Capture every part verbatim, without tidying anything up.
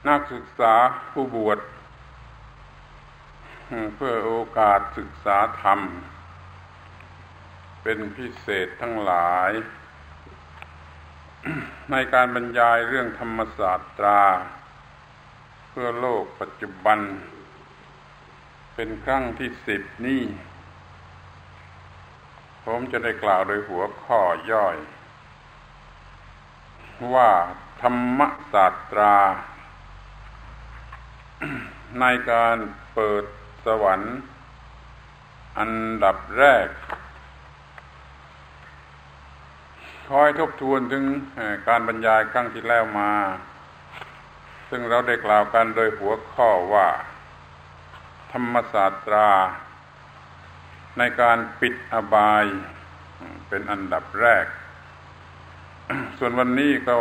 นักศึกษาผู้บวชเพื่อโอกาสศึกษาธรรมเป็นพิเศษทั้งหลายในการบรรยายเรื่องธรรมศาสตราเพื่อโลกปัจจุบันเป็นครั้งที่สิบนี้ผมจะได้กล่าวโดยหัวข้อย่อยว่าธรรมศาสตราในการเปิดสวรรค์อันดับแรกคอยทบทวนถึงการบรรยายครั้งที่แล้วมาซึ่งเราได้กล่าวกันโดยหัวข้อว่าธรรมศาสตราในการปิดอบายเป็นอันดับแรกส่วนวันนี้ก็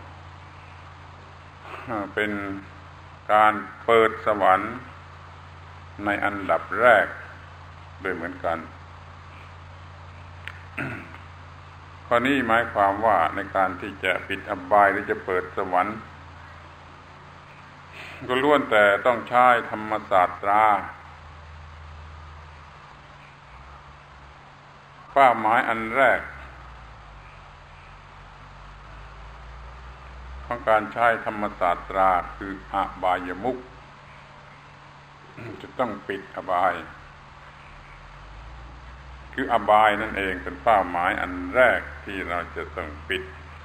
เป็นการเปิดสวรรค์ในอันดับแรกด้วยเหมือนกันข้อนี้หมายความว่าในการที่จะปิดอบายหรือจะเปิดสวรรค์ก็ล้วนแต่ต้องใช้ธรรมศาสตราเป้าหมายอันแรกของการใช้ธรรมศาสตราคืออบายมุขจะต้องปิดอบายคืออบายนั่นเองเป็นเป้าหมายอันแรกที่เราจะต้องปิด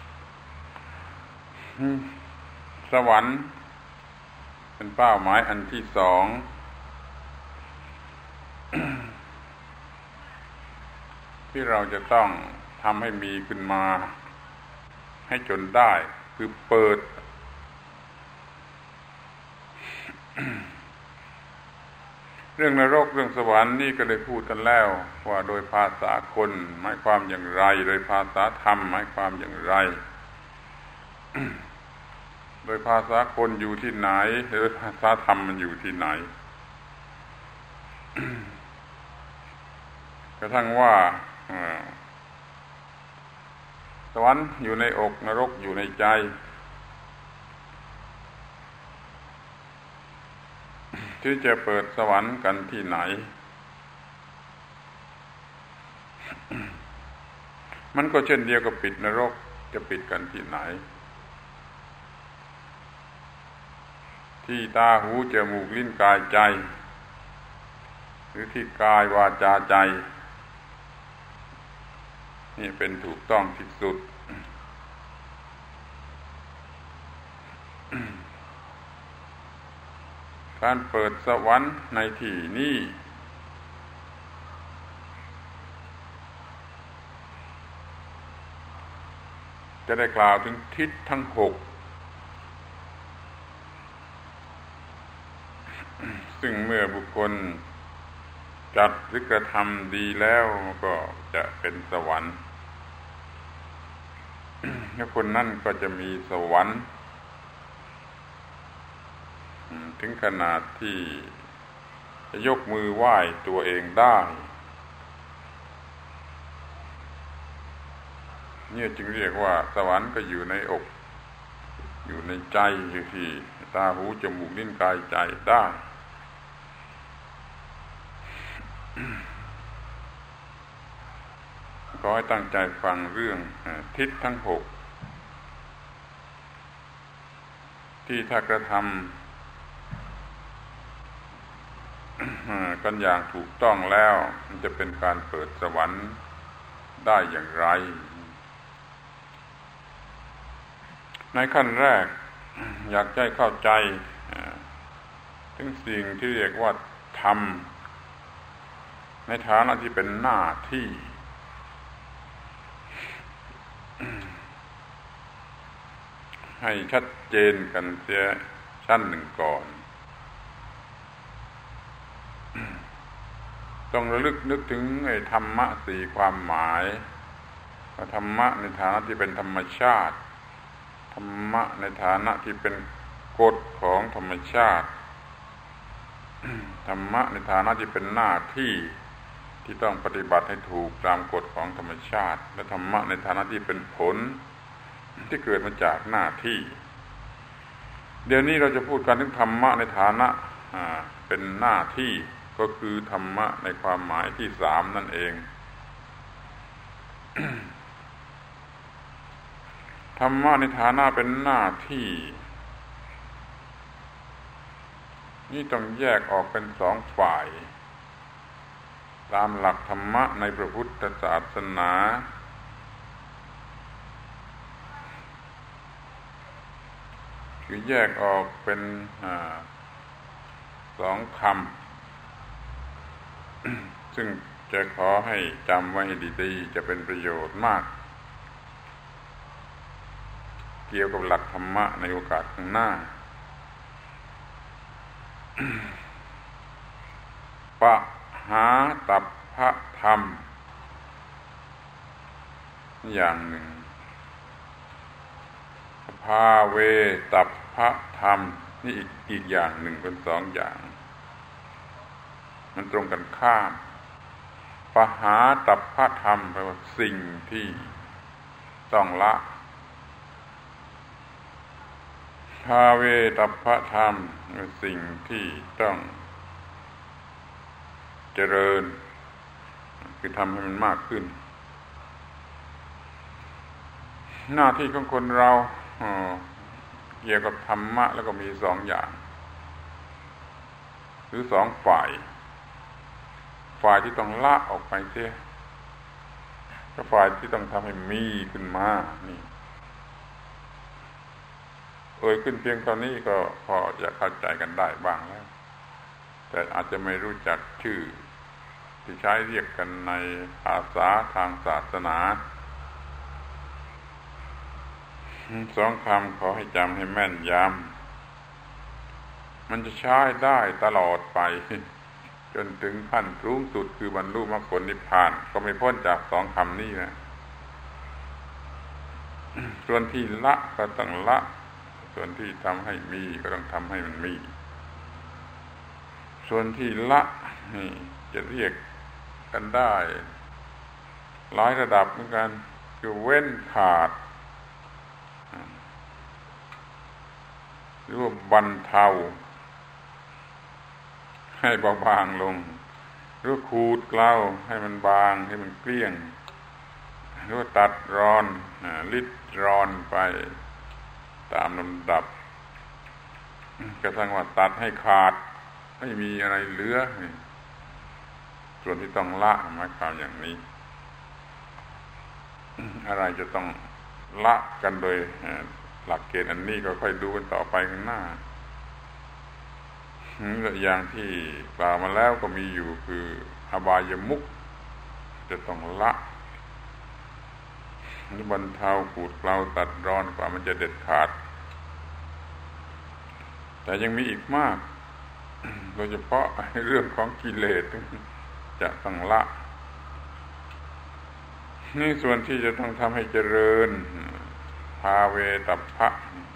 สวรรค์เป็นเป้าหมายอันที่สองที่เราจะต้องทำให้มีขึ้นมาให้จนได้คือเปิดเรื่องนรกเรื่องสวรรค์นี่ก็ได้พูดกันแล้วว่าโดยภาษาคนหมายความอย่างไรโดยภาษาธรรมหมายความอย่างไร โดยภาษาคนอยู่ที่ไหนโดยภาษาธรรมมันอยู่ที่ไหน กระทั่งว่าสวรรค์อยู่ในอกนรกอยู่ในใจที่จะเปิดสวรรค์กันที่ไหน มันก็เช่นเดียวกับปิดนรกจะปิดกันที่ไหนที่ตาหูจมูกลิ้นกายใจหรือที่กายวาจาใจนี่เป็นถูกต้องที่สุดการเปิดสวรรค์ในที่นี้จะได้กล่าวถึงทิศทั้งหกซึ่งเมื่อบุคคลจัดหรือกระทำดีแล้วก็จะเป็นสวรรค์แล้วคนนั้นก็จะมีสวรรค์ถึงขนาดที่จะยกมือไหว้ตัวเองได้นี่จึงเรียกว่าสวรรค์ก็อยู่ในอกอยู่ในใจอยู่ที่ตาหูจมูกลิ้นกายใจได้ขอให้ตั้งใจฟังเรื่องทิศทั้งหกที่ถ้ากระทำกันอย่างถูกต้องแล้วมันจะเป็นการเปิดสวรรค์ได้อย่างไรในขั้นแรกอยากให้เข้าใจถึงสิ่งที่เรียกว่าธรรมในฐานะที่เป็นหน้าที่ให้ชัดเจนกันเสียชั้นหนึ่งก่อนต้องระลึกนึกถึงไอ้ธรรมะสี่ความหมายธรรมะในฐานะที่เป็นธรรมชาติธรรมะในฐานะที่เป็นกฎของธรรมชาติธรรมะในฐานะที่เป็นหน้าที่ที่ต้องปฏิบัติให้ถูกตามกฎของธรรมชาติและธรรมะในฐานะที่เป็นผลที่เกิดมาจากหน้าที่เดี๋ยวนี้เราจะพูดกันถึงธรรมะในฐานะเป็นหน้าที่ก็คือธรรมะในความหมายที่สามนั่นเอง ธรรมะในฐานะเป็นหน้าที่นี่ต้องแยกออกเป็นสองฝ่ายตามหลักธรรมะในพระพุทธศาสนาคือแยกออกเป็นสองคำ ซึ่งจะขอให้จำไว้ดีๆจะเป็นประโยชน์มากเกี่ยวกับหลักธรรมะในโอกาสข้างหน้า ปะหาตัพพะธรรมอย่างหนึ่งภาเวตัพพะธรรมนี่อีกอีกอย่างหนึ่งเป็นสองอย่างมันตรงกันข้ามปะหาตัพพะธรรมแปลว่าสิ่งที่ต้องละภาเวตัพพะธรรมคือสิ่งที่ต้องเจริญคือทำให้มันมากขึ้นหน้าที่ของคนเราเกี่ยวกับธรรมะแล้วก็มีสองอย่างหรือสองฝ่ายฝ่ายที่ต้องละออกไปเสียก็ฝ่ายที่ต้องทำให้มีขึ้นมานี่เอ่ยขึ้นเพียงตอนนี้ก็พอจะเข้าใจกันได้บ้างแล้วแต่อาจจะไม่รู้จักชื่อที่ใช้เรียกกันในภาษาทางศาสนาสองคำขอให้จำให้แม่นยำมันจะใช้ได้ตลอดไปจนถึงขั้นสูงสุดคือบรรลุมรรคผลนิพพานก็ไม่พ้นจากสองคำนี้นะส่วนที่ละก็ต้องละส่วนที่ทำให้มีก็ต้องทำให้มันมีส่วนที่ละนี่จะเรียกกันได้หลายระดับเหมือนกันคือเว้นขาดหรือว่าบรรเทาให้เบาบางลงหรือขูดเกลาให้มันบางให้มันเกลี้ยงหรือว่าตัดรอนลิดรอนไปตามลำดับกระทั่งว่าตัดให้ขาดไม่มีอะไรเหลือส่วนที่ต้องละหมายความอย่างนี้อะไรจะต้องละกันโดยหลักเกณฑ์อันนี้ก็ค่อยดูกันต่อไปข้างหน้าอย่างที่กล่าวมาแล้วก็มีอยู่คืออบายมุขจะต้องละนี่บรรเทาขูดเกลาตัดรอนกว่ามันจะเด็ดขาดแต่ยังมีอีกมากโดยเฉพาะเรื่องของกิเลสจะต้องละนี่ส่วนที่จะต้องทำให้เจริญภาเวตัพพะ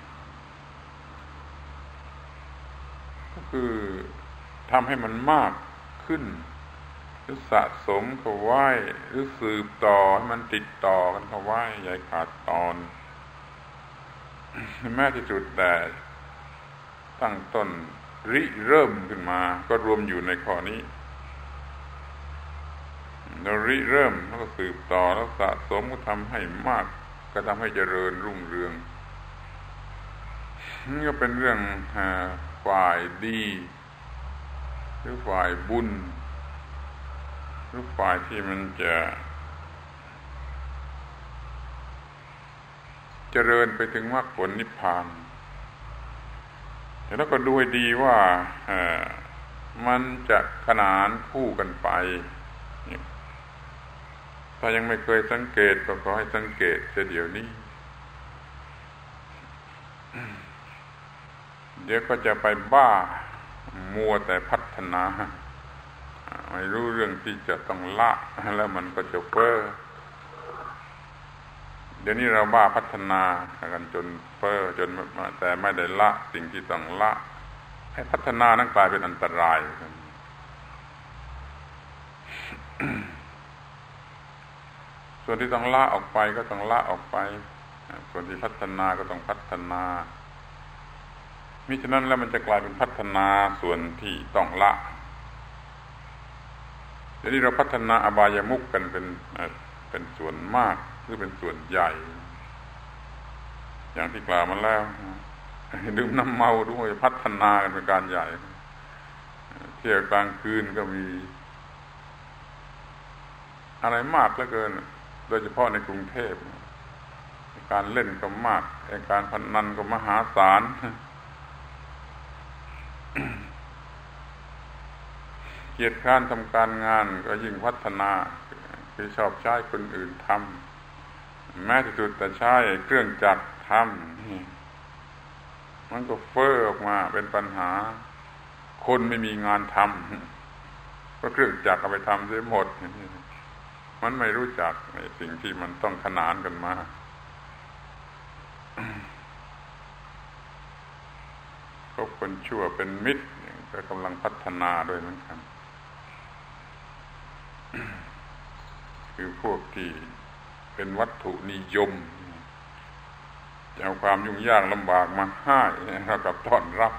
ก็คือทำให้มันมากขึ้นหรือสะสมเข้าไว้หรือสืบต่อให้มันติดต่อกันเข้าไว้อย่าขาดตอนแม้ที่สุดแต่ตั้งต้นริเริ่มขึ้นมาก็รวมอยู่ในข้อนี้เราริเริ่มแล้วก็สืบต่อแล้วสะสมก็ทำให้มากก็ทำให้เจริญรุ่งเรืองนี่ก็เป็นเรื่องฝ่ายดีหรือฝ่ายบุญหรือฝ่ายที่มันจะเจริญไปถึงมรรคผลนิพพานแต่แล้วก็ดูให้ดีว่ามันจะขนานคู่กันไปถ้ายังไม่เคยสังเกตก็ขอให้สังเกตเสียเดี๋ยวนี้เดี๋ยวก็จะไปบ้ามัวแต่พัฒนาไม่รู้เรื่องที่จะต้องละแล้วมันก็จะเพ้อเดี๋ยวนี้เราบ้าพัฒนากันจนเพ้อจนแต่ไม่ได้ละสิ่งที่ต้องละให้พัฒนานั้นกลายเป็นอันตรายส่วนที่ต้องละออกไปก็ต้องละออกไปส่วนที่พัฒนาก็ต้องพัฒนามิฉะนั้นแล้วมันจะกลายเป็นพัฒนาส่วนที่ต้องละเดี๋ยวนี้เราพัฒนาอบายมุขกันเป็นเป็นส่วนมากหรือเป็นส่วนใหญ่อย่างที่กล่าวมาแล้วดื่มน้ำเมาด้วยพัฒนากันเป็นการใหญ่เที่ยวกลางคืนก็มีอะไรมากเหลือเกินโดยเฉพาะในกรุงเทพการเล่นก็มากการพนันก็มหาศาลเกียรติคร้านทำการงานก็ยิ่งพัฒนาคือชอบใช้คนอื่นทำแม้ที่สุดแต่ใช้เครื่องจักรทำมันก็เฟ้อออกมาเป็นปัญหาคนไม่มีงานทำก็เครื่องจักรเอาไปทำเสียหมดมันไม่รู้จักในสิ่งที่มันต้องขนานกันมาคบคนชั่วเป็นมิตรก็กำลังพัฒนาด้วยเหมือนกันคือพวกที่เป็นวัตถุนิยมจะเอาความยุ่งยากลำบากมาให้เรากับต้อนรับ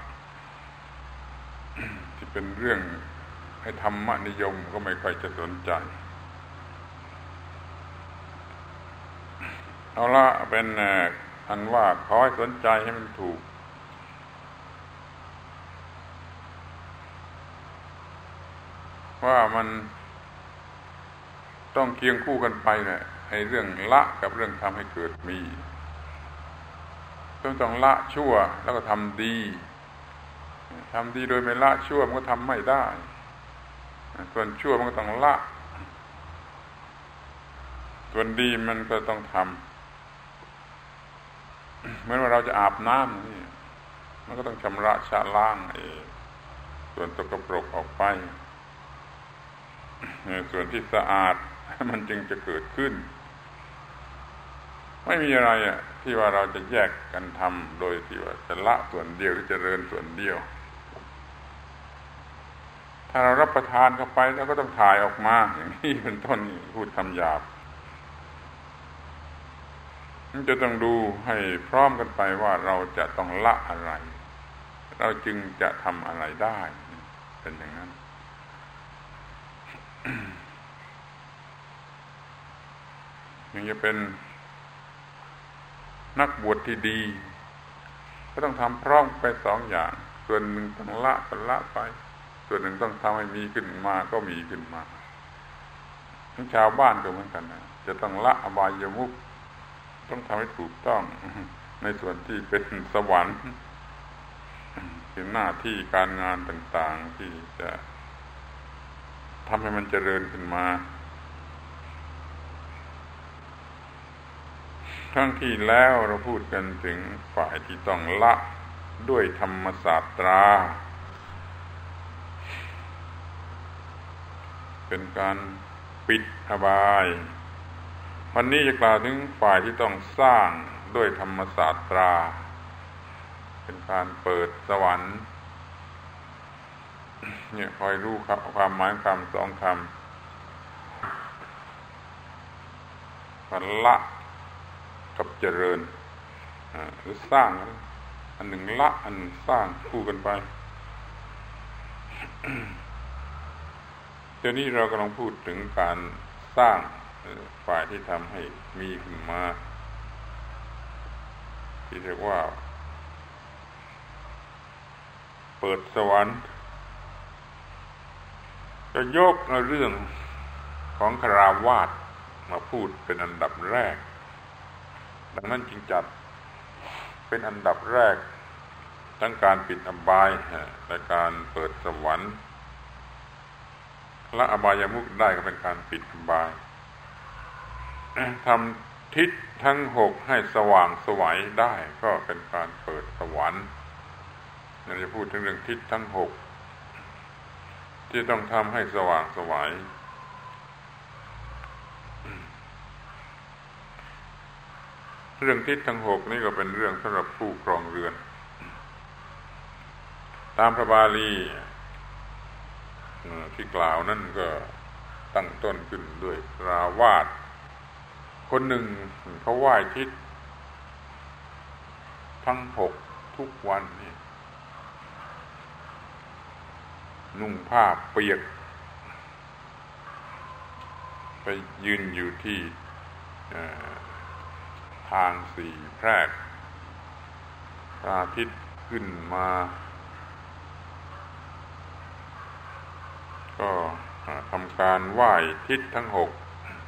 ที่เป็นเรื่องให้ธรรมนิยมก็ไม่ค่อยจะสนใจเอาละเป็นอันว่าขอให้สนใจให้มันถูกว่ามันต้องเคียงคู่กันไปเนี่ยให้เรื่องละกับเรื่องทำให้เกิดมีต้องต้องละชั่วแล้วก็ทำดีทำดีโดยไม่ละชั่วมันก็ทำไม่ได้ส่วนชั่วมันก็ต้องละส่วนดีมันก็ต้องทำเหมือนว่าเราจะอาบน้ำนี่มันก็ต้องชำระชะล้างไอ้ส่วนสกปรกออกไปส่วนที่สะอาดมันจึงจะเกิดขึ้นไม่มีอะไรอ่ะที่ว่าเราจะแยกกันทำโดยที่ว่าจะละส่วนเดียวหรือจะเจริญส่วนเดียวถ้าเรารับประทานเข้าไปแล้วก็ต้องถ่ายออกมาอย่างนี้เป็นต้นพูดคำหยาบมันจะต้องดูให้พร้อมกันไปว่าเราจะต้องละอะไรเราจึงจะทำอะไรได้เป็นอย่างนั้นยังจะเป็นนักบวชที่ดีก็ต้องทำพร้อมไปสองอย่างส่วนหนึ่งต้องละก็ละไปส่วนหนึ่งต้องทำให้มีขึ้นมาก็มีขึ้นมาทั้งชาวบ้านก็เหมือนกันนะจะต้องละอบายมุขต้องทำให้ถูกต้องในส่วนที่เป็นสวรรค์เป็นหน้าที่การงานต่างๆที่จะทำให้มันเจริญขึ้นมาครั้งที่แล้วเราพูดกันถึงฝ่ายที่ต้องละด้วยธรรมศาสตราเป็นการปิดอบายวันนี้จะกล่าวถึงฝ่ายที่ต้องสร้างด้วยธรรมศาสตราเป็นการเปิดสวรรค์เนี่ยคอยรู้ครับความหมายคำสองคำว่าละกับเจริญหรือสร้างอันหนึ่งละอันหนึ่งสร้างคู่กันไปเดี๋ยวนี้เรากำลังพูดถึงการสร้างฝ่ายที่ทำให้มีขึ้นมาที่เรียกว่าเปิดสวรรค์จะยกเอาเรื่องของคฤหัสถ์มาพูดเป็นอันดับแรกดังนั้นจึงจัดเป็นอันดับแรกทั้งการปิดอบายและการเปิดสวรรค์ละอบายมุขได้ก็เป็นการปิดอบายทำทิศทั้งหกให้สว่างไสวได้ก็เป็นการเปิดสวรรค์เราจะพูดถึงเรื่องทิศทั้งหกที่ต้องทำให้สว่างไสวเรื่องทิศทั้งหกนี่ก็เป็นเรื่องสำหรับผู้ครองเรือนตามพระบาลีที่กล่าวนั่นก็ตั้งต้นขึ้นด้วยราวาสคนหนึ่งเขาไหว้ทิศทั้งหกทุกวันนี่นุ่งผ้าเปียกไปยืนอยู่ที่ทางสี่แพรกพระอาทิตย์ขึ้นมาก็ทำการไหว้ทิศทั้งหก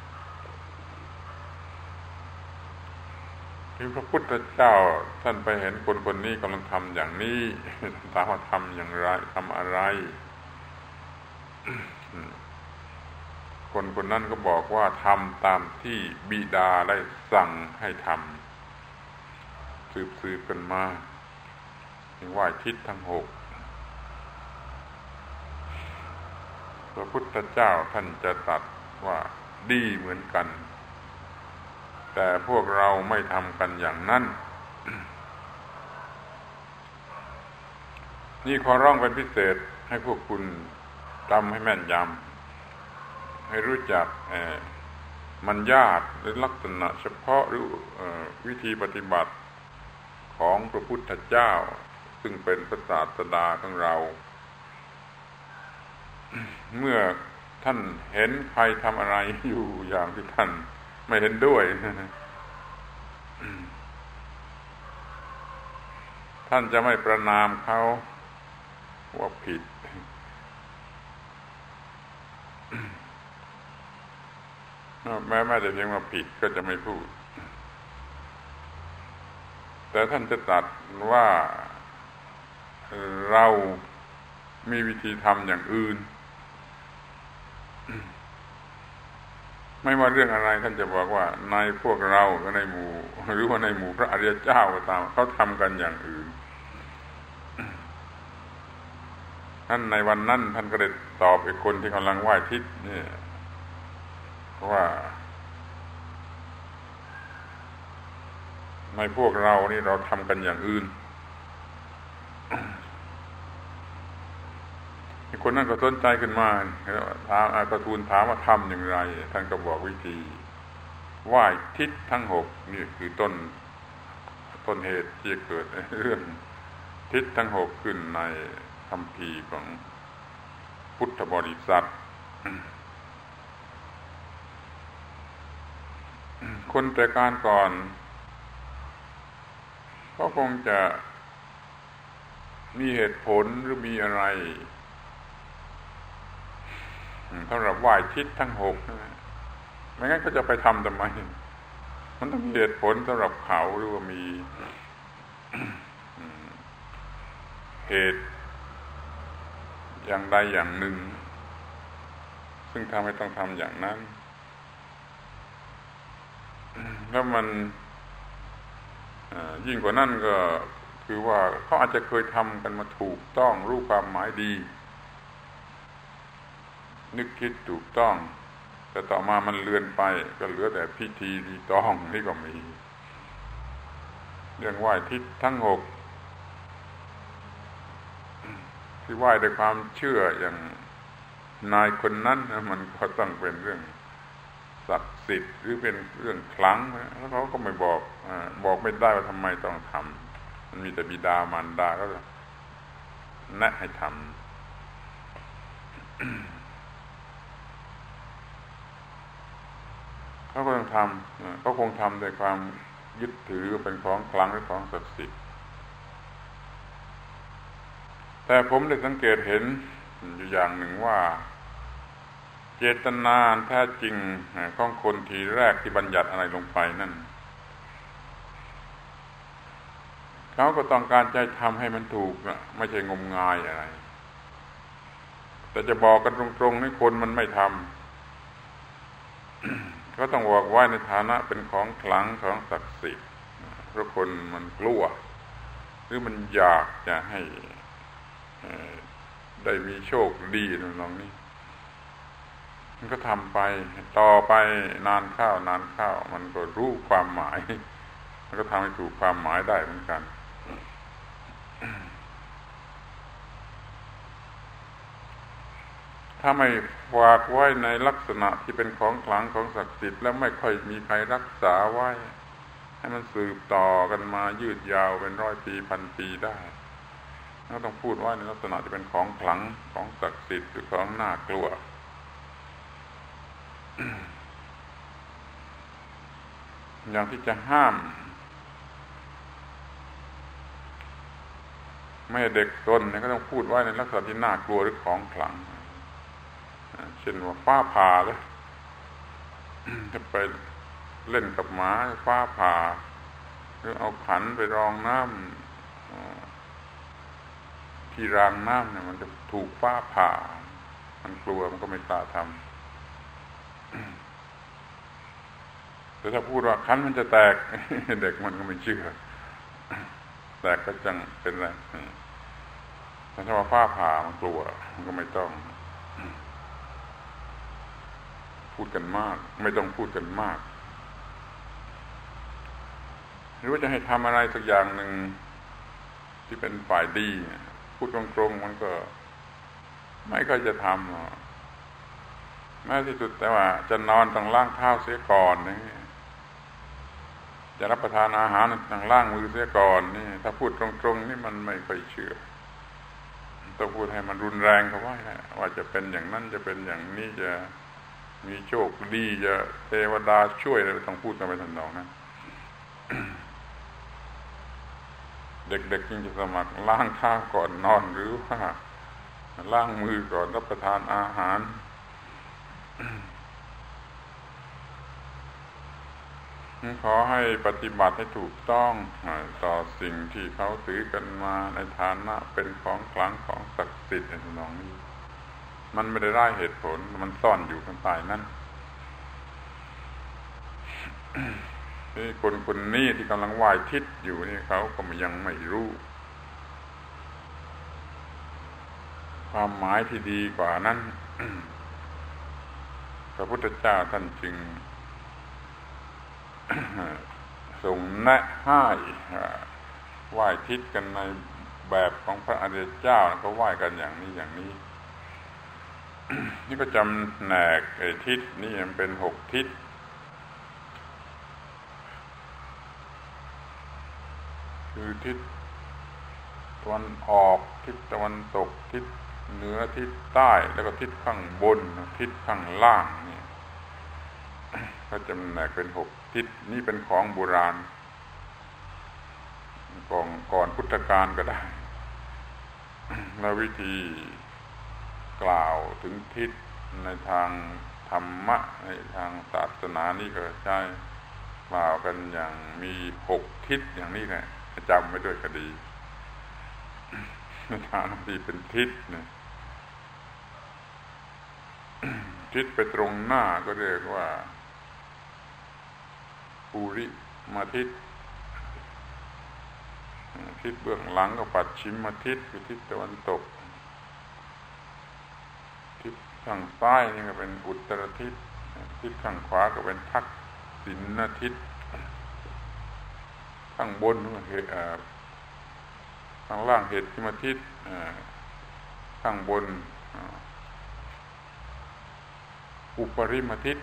ที่พระพุทธเจ้าท่านไปเห็นคนคนนี้กำลังทำอย่างนี้ถามว่าทำอย่างไรทำอะไรคนคนนั้นก็บอกว่าทำตามที่บิดาได้สั่งให้ทำสืบสืบกันมาไหว้ทิศทั้งหกพระพุทธเจ้าท่านจะตรัสว่าดีเหมือนกันแต่พวกเราไม่ทำกันอย่างนั้น นี่ขอร้องเป็นพิเศษให้พวกคุณจำให้แม่นยำให้รู้จักมัญญาตหรือลักษณะเฉพาะหรือวิธีปฏิบัติของพระพุทธเจ้าซึ่งเป็นพระศาสดาของเราเมื่อท่านเห็นใครทำอะไรอยู่อย่างที่ท่านไม่เห็นด้วยท่านจะไม่ประณามเขาว่าผิดแม้แม้แต่เพียงว่าผิดก็จะไม่พูดแต่ท่านจะตรัสว่าเรามีวิธีทำอย่างอื่นไม่ว่าเรื่องอะไรท่านจะบอกว่าในพวกเราก็ในหมู่หรือว่าในหมู่พระอริยเจ้าก็ตามเขาทำกันอย่างอื่นท่านในวันนั้นท่านก็ได้ตอบไอ้คนที่กำลังไหว้ทิศนี่ว่าในพวกเรานี่เราทำกันอย่างอื่นคนนั้นก็สนใจขึ้นมาถามก็ทูลถามว่าทำอย่างไรท่านก็บอกวิธีไหว้ทิศทั้งหกนี่คือต้นต้นเหตุที่เกิดเรื่องทิศทั้งหกขึ้นในคัมภีร์ของพุทธบริษัทคนแต่การก่อนก็คงจะมีเหตุผลหรือมีอะไรสำหรับไหว้ทิศทั้งหกไม่งั้นก็จะไปทำทำไมมันต้องมีเหตุผลสำหรับเขาหรือว่ามีเหตุอย่างใดอย่างหนึ่งซึ่งทำให้ต้องทำอย่างนั้นแล้วมันยิ่งกว่านั้นก็คือว่าเขาอาจจะเคยทำกันมาถูกต้องรู้ความหมายดีนึกคิดถูกต้องแต่ต่อมามันเลือนไปก็เหลือแต่พิธีรีตองนี่ก็มีเรื่องไหว้ทิศทั้งหกที่ไหว้ด้วยความเชื่ออย่างนายคนนั้นมันก็ต้องเป็นเรื่องศักดิ์สิทธิ์หรือเป็นเรื่องขลังแล้วเขาก็ไม่บอกบอกไม่ได้ว่าทำไมต้องทำมันมีแต่บิดามารดาก็แนะให้ทำเขาก็ต้องทำเขาคงทำด้วยความยึดถือเป็นของขลังหรือของศักดิ์สิทธิ์แต่ผมได้สังเกตเห็นอยู่อย่างหนึ่งว่าเจตนาแท้จริงของคนทีแรกที่บัญญัติอะไรลงไปนั่นเขาก็ต้องการใจทำให้มันถูกนะไม่ใช่งมงายอะไรแต่จะบอกกันตรงๆให้คนมันไม่ทำ ก็ต้องบอกไว้ในฐานะเป็นของขลังของศักดิ์สิทธิ์เพราะคนมันกลัวหรือมันอยากจะให้ได้มีโชคดีตรงนี้มันก็ทำไปต่อไปนานเข้านานเข้ามันก็รู้ความหมายมันก็ทำให้ถูกความหมายได้เหมือนกันถ้าไม่ฝากไว้ในลักษณะที่เป็นของขลังของศักดิ์สิทธิ์แล้วไม่ค่อยมีใครรักษาไว้ให้มันสืบต่อกันมายืดยาวเป็นร้อยปีพันปีได้ก็ต้องพูดว่าในลักษณะที่เป็นของขลังของศักดิ์สิทธิ์หรือของน่ากลัว อย่างที่จะห้ามไม่ให้เด็กซนเนี่ยก็ต้องพูดไว้ในลักษณะที่น่ากลัวหรือของขลังเช่นว่าฟ้าผ่าเลยจะไปเล่นกับหมาฟ้าผ่าหรือเอาขันไปรองน้ำที่รางน้ำเนี่ยมันจะถูกฟ้าผ่ามันกลัวมันก็ไม่กล้าทำแต่ถ้าพูดว่าขันมันจะแตกเด็กมันก็ไม่เชื่อแตกก็จังเป็นไรแต่ถ้าว่าฟ้าผ่ามันกลัวมันก็ไม่ต้องพูดกันมากไม่ต้องพูดกันมากหรือว่าจะให้ทำอะไรสักอย่างหนึ่งที่เป็นฝ่ายดีพูดตรงๆมันก็ไม่ค่อยจะทำหรอกแม้ที่สุดแต่ว่าจะนอนต้องล้างเท้าเสียก่อนนี่จะรับประทานอาหารต้องล้างมือเสียก่อนนี่ถ้าพูดตรงๆนี่มันไม่ค่อยเชื่อต้องพูดให้มันรุนแรงเขาไว้ว่าจะเป็นอย่างนั้นจะเป็นอย่างนี้จะมีโชคดีจะเทวดาช่วยอะไรต้องพูดกันไปทำนองนั้นเด็กๆยิ่งจะสมัครล้างเท้าก่อนนอนหรือว่าล้างมือก่อนรับประทานอาหารขอให้ปฏิบัติให้ถูกต้องต่อสิ่งที่เขาถือกันมาในฐานะเป็นของขลังของศักดิ์สิทธิ์ในทำนองนี้มันไม่ได้ไร้เหตุผลมันซ่อนอยู่ข้างใต้นั้นนี่คนคนนี้ที่กำลังไหว้ทิศอยู่นี่เขาก็ยังไม่รู้ความหมายที่ดีกว่านั้นพระพุทธเจ้าท่านจึงส่งแนะให้ไหว้ทิศกันในแบบของพระอริยเจ้าก็ไหว้กันอย่างนี้อย่างนี้ นี่ก็จำแนกไอ้ทิศนี่มันเป็นหกทิศคือทิศตะวันออกทิศตะวันตกทิศเหนือทิศใต้แล้วก็ทิศข้างบนทิศข้างล่างนี่ก็จำแนกเป็นหกทิศนี่เป็นของโบราณก่อนก่อนพุทธกาลก็ได้แล้ววิธีกล่าวถึงทิศในทางธรรมะในทางศาสนานี่ก็ใช้กล่าวกันอย่างมีหกทิศอย่างนี้แหละจำไว้ด้วยก็ดีในทางที่เป็นทิศเนี่ยทิศไปตรงหน้าก็เรียกว่าปุริมาทิศทิศเบื้องหลังก็ปัจฉิมทิศคือทิศตะวันตกทิศข้างซ้ายนี่ก็เป็นอุตรทิศทิศข้างขวาก็เป็นทักษิณทิศข้างบนก็เหตุข้างล่างเหตุทิมทิศข้างบนอุปริมทิศ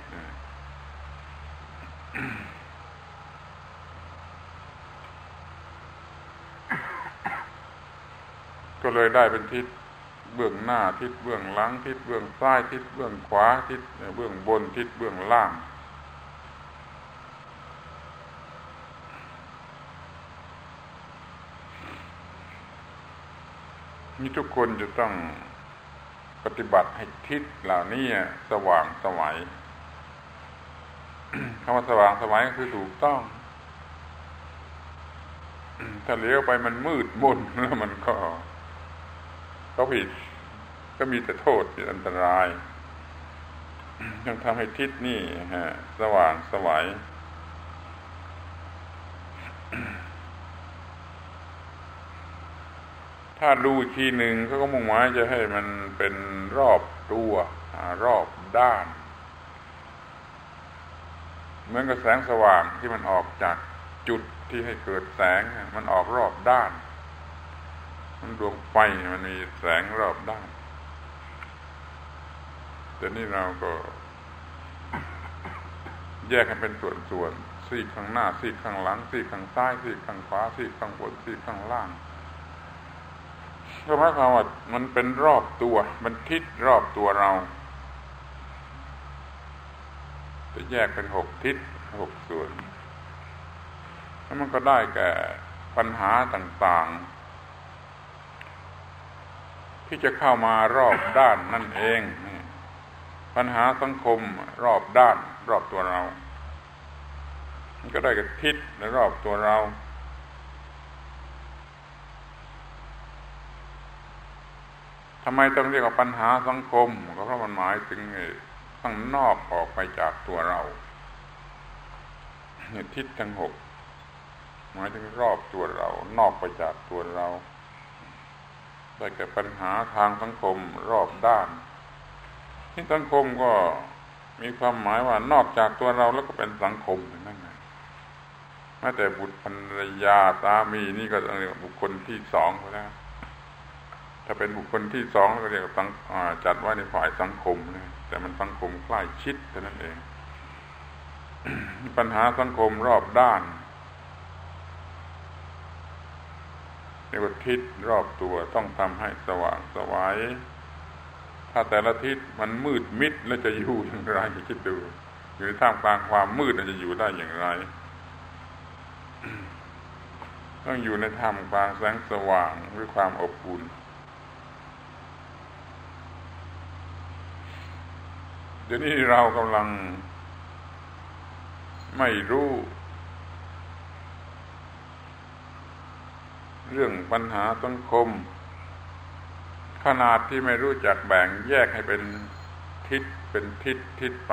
ก็เลยได้เป็นทิศเบื้องหน้าทิศเบื้องหลังทิศเบื้องซ้ายทิศเบื้องขวาทิศเบื้องบนทิศเบื้องล่างนี่ทุกคนจะต้องปฏิบัติให้ทิศเหล่านี้สว่างไสวคำว่าสว่างไสวก็คือถูกต้องถ้าเลี้ยวไปมันมืดมนแล้วมันก็ก็ผิดก็มีแต่โทษมีอันตรายต้องทำให้ทิศนี่ฮะสว่างไสวถ้าดูทีหนึ่งเขาก็มุ่งหมายจะให้มันเป็นรอบตัวรอบด้านเหมือนกับแสงสว่างที่มันออกจากจุดที่ให้เกิดแสงมันออกรอบด้านมันดวงไฟมันมีแสงรอบด้านแต่นี่เราก็แยกกันเป็นส่วนๆซีกข้างหน้าซีกข้างหลังซีกข้างซ้ายซีกข้างขวาซีกข้างบนซีกข้างล่างก็หมายความว่ามันเป็นรอบตัวมันทิศรอบตัวเราจะแยกเป็นหกทิศหกส่วนแล้วมันก็ได้แก่ปัญหาต่างๆที่จะเข้ามารอบด้านนั่นเองปัญหาสังคมรอบด้านรอบตัวเรามันก็ได้กับทิศในรอบตัวเราทำไมต้องเรียกว่าปัญหาสังคมก็เพราะมันหมายถึงข้างนอกออกไปจากตัวเราทิศทั้งหกหมายถึงรอบตัวเรานอกไปจากตัวเราได้แก่ปัญหาทางสังคมรอบด้านที่สังคมก็มีความหมายว่านอกจากตัวเราแล้วก็เป็นสังคมนั่นไงแม้แต่บุตรภรรยาสามีนี่ก็ต้องเรียกบุคคลที่สองไปแล้วถ้าเป็นบุคคลที่สองก็เรียกว่าจัดไว้ในฝ่ายสังคมนะแต่มันสังคมใกล้ชิดเท่านั้นเอง ปัญหาสังคมรอบด้านเรียกว่าทิศรอบตัวต้องทำให้สว่างไสวถ้าแต่ละทิศมันมืดมิดแล้วจะอยู่อย่างไรคิดดูอยู่ท่ามกลางความมืดจะอยู่ได้อย่างไรต้องอยู่ในท่ามกลางแสงสว่างหรือความอบอุ่นเดี๋ยวนี้เรากำลังไม่รู้เรื่องปัญหาสังคมขนาดที่ไม่รู้จักแบ่งแยกให้เป็นทิศเป็นทิศทิศไป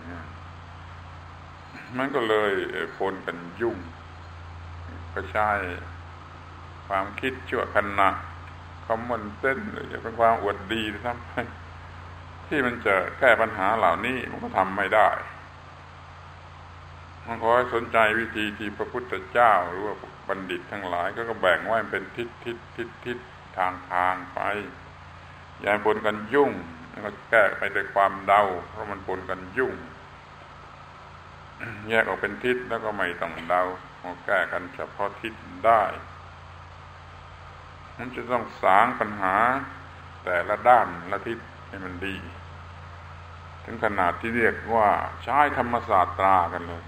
มันก็เลยปนกันยุ่งก็ใช้ความคิดชั่วขณะคอมมอนเซนส์หรือจะเป็นความอวดดีทำให้ที่มันจะแก้ปัญหาเหล่านี้มันก็ทำไม่ได้มันขอให้สนใจวิธีที่พระพุทธเจ้าหรือว่าบัณฑิตทั้งหลายก็แบ่งไว้เป็นทิศทิศทิศทิศทางทางไปอย่าปนกันยุ่งแล้วก็แก้ไปด้วยความเดาเพราะมันปนกันยุ่งแยกออกเป็นทิศแล้วก็ไม่ต้องเดามาแก้กันเฉพาะทิศได้มันจะต้องสางปัญหาแต่ละด้านละทิศให้มันดีถึงขนาดที่เรียกว่าใช้ธรรมศาสตรากันเลย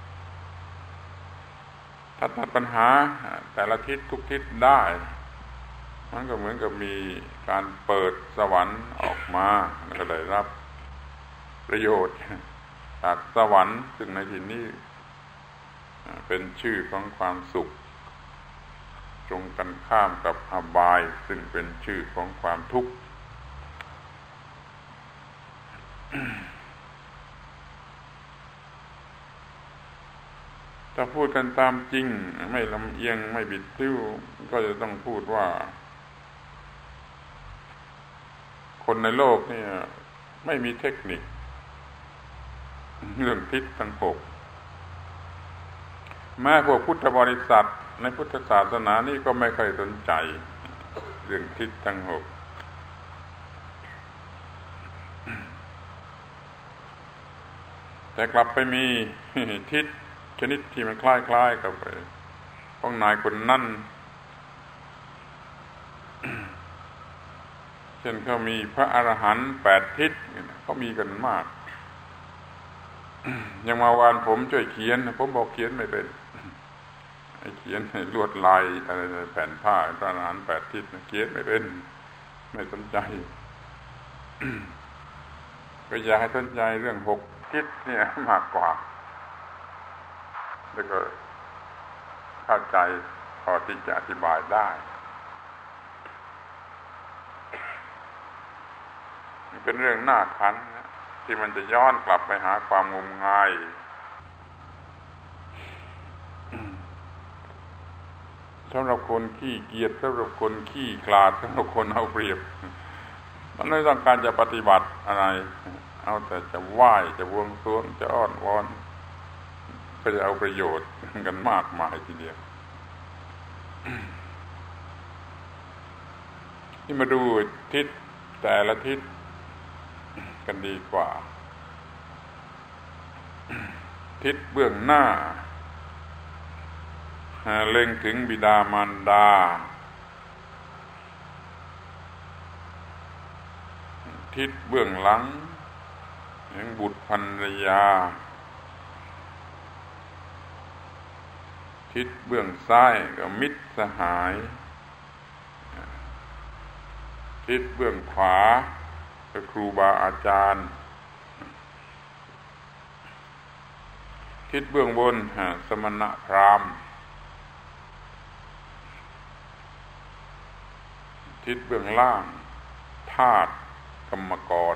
ถ้าตัดปัญหาแต่ละทิศทุกทิศได้มันก็เหมือนกับมีการเปิดสวรรค์ออกมาแล้วก็ได้รับประโยชน์จากสวรรค์ซึ่งในที่นี้เป็นชื่อของความสุขตรงกันข้ามกับอบายซึ่งเป็นชื่อของความทุกข์ถ้าพูดกันตามจริงไม่ลำเอียงไม่บิดพลิ้วก็จะต้องพูดว่าคนในโลกนี่ไม่มีเทคนิคเรื่องทิศทั้งหกแม้พวกพุทธบริษัทในพุทธศาสนานี่ก็ไม่ค่อยสนใจเรื่องทิศทั้งหกแต่กลับไปมีทิศชนิดที่มันคล้ายๆกับของนายคนนั่นเช่นเขามีพระอรหันต์แปดทิศเขามีกันมากยังมาวานผมช่วยเขียนผมบอกเขียนไม่เป็นไอ้เขียนให้ลวดลายอะไรแผ่นผ้าพระอรหันต์แปดทิศเขียนไม่เป็นไม่สนใจก็อยากให้สนใจเรื่องหกทิศเนี่ยมากกว่าแล้วก็เข้าใจพอที่จะอธิบายได้มันเป็นเรื่องน่าขันนะที่มันจะย้อนกลับไปหาความงมงายสำหรับคนขี้เกียจสำหรับคนขี้คลาดสำหรับคนเอาเปรียบมันไม่ต้องการจะปฏิบัติอะไรเอาแต่จะไหว้จะบวงสรวงจะอ้อนวอนก็จะเอาประโยชน์กันมากมายทีเดียวที่มาดูทิศแต่ละทิศกันดีกว่าทิศเบื้องหน้าเล็งถึงบิดามารดาทิศเบื้องหลังอย่างบุตรภรรยาทิศเบื้องซ้ายก็มิตรสหายทิศเบื้องขวาก็ครูบาอาจารย์ทิศเบื้องบนสมณพราหมณ์ทิศเบื้องล่างทาสกรรมกร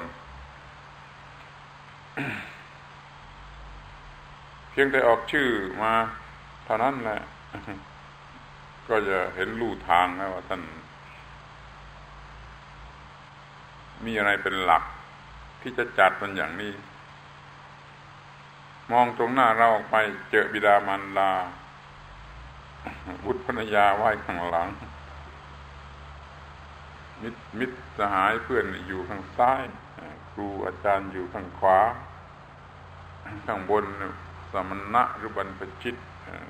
เพียงแต่ออกชื่อมาเท่านั้นแหละก็จะเห็นลู่ทางแล้วว่าท่านมีอะไรเป็นหลักที่จะจัดมันอย่างนี้มองตรงหน้าเราออกไปเจอบิดามารดาบุตรภรรยาไหว้ข้างหลังมิตรมิตรสหายเพื่อนอยู่ข้างซ้ายครูอาจารย์อยู่ข้างขวาข้างบนสมณะหรือบรรพชิต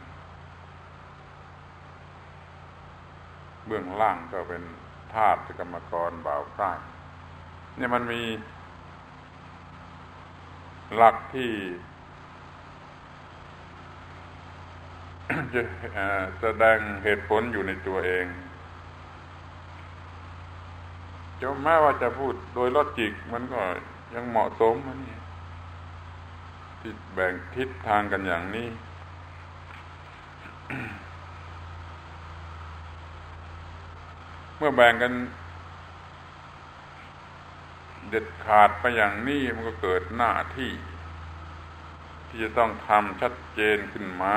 เบื้องล่างก็เป็นทาสกรรมกรบ่าวพร่ายเนี่ยมันมีหลักที่จะแสดงเหตุผลอยู่ในตัวเองจะแม้ว่าจะพูดโดยลอจิกมันก็ยังเหมาะสมมันนี่ที่แบ่งทิศทางกันอย่างนี้ เมื่อแบ่งกันเด็ดขาดไปอย่างนี้มันก็เกิดหน้าที่ที่จะต้องทำชัดเจนขึ้นมา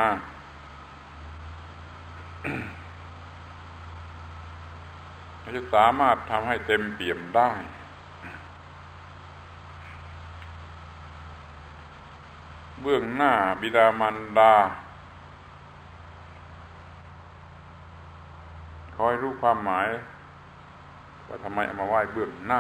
จะสามารถทำให้เต็มเปี่ยมได้เบื้องหน้าบิดามารดาคอยรู้ความหมายว่าทำไมเอามาไหว้เบื้องหน้า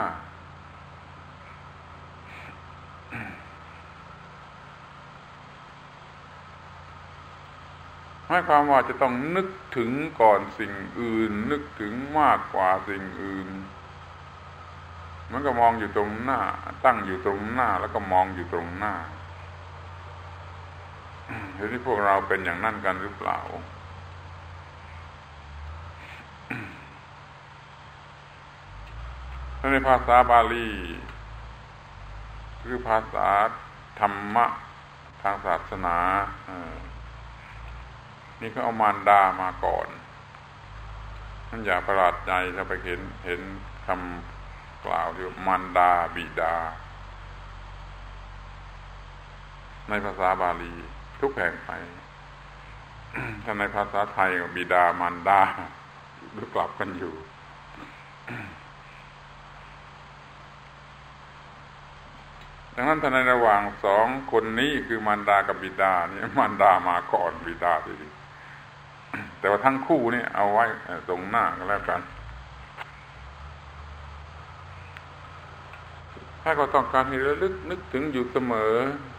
หมายความว่าจะต้องนึกถึงก่อนสิ่งอื่นนึกถึงมากกว่าสิ่งอื่นมันก็มองอยู่ตรงหน้าตั้งอยู่ตรงหน้าแล้วก็มองอยู่ตรงหน้าเดี๋ยวนี้พวกเราเป็นอย่างนั้นกันหรือเปล่าในภาษาบาลีคือภาษาธรรมะทางศาสนานี่เขาเอามารดามาก่อนนั่นอย่าประหลาดใจถ้าไปเห็นเห็นคำกล่าวที่มารดาบิดาในภาษาบาลีทุกแห่งไปถ้าในภาษาไทยก็บิดามารดาหรือกลับกันอยู่ดังนั้นถ้าในระหว่างสองคนนี้คือมารดากับบิดานี่มารดามาก่อนบิดาทีนี้แต่ว่าทั้งคู่นี่เอาไว้ตรงหน้ากันแล้วกันถ้าก็ต้องการให้ระลึกนึกถึงอยู่เสมอ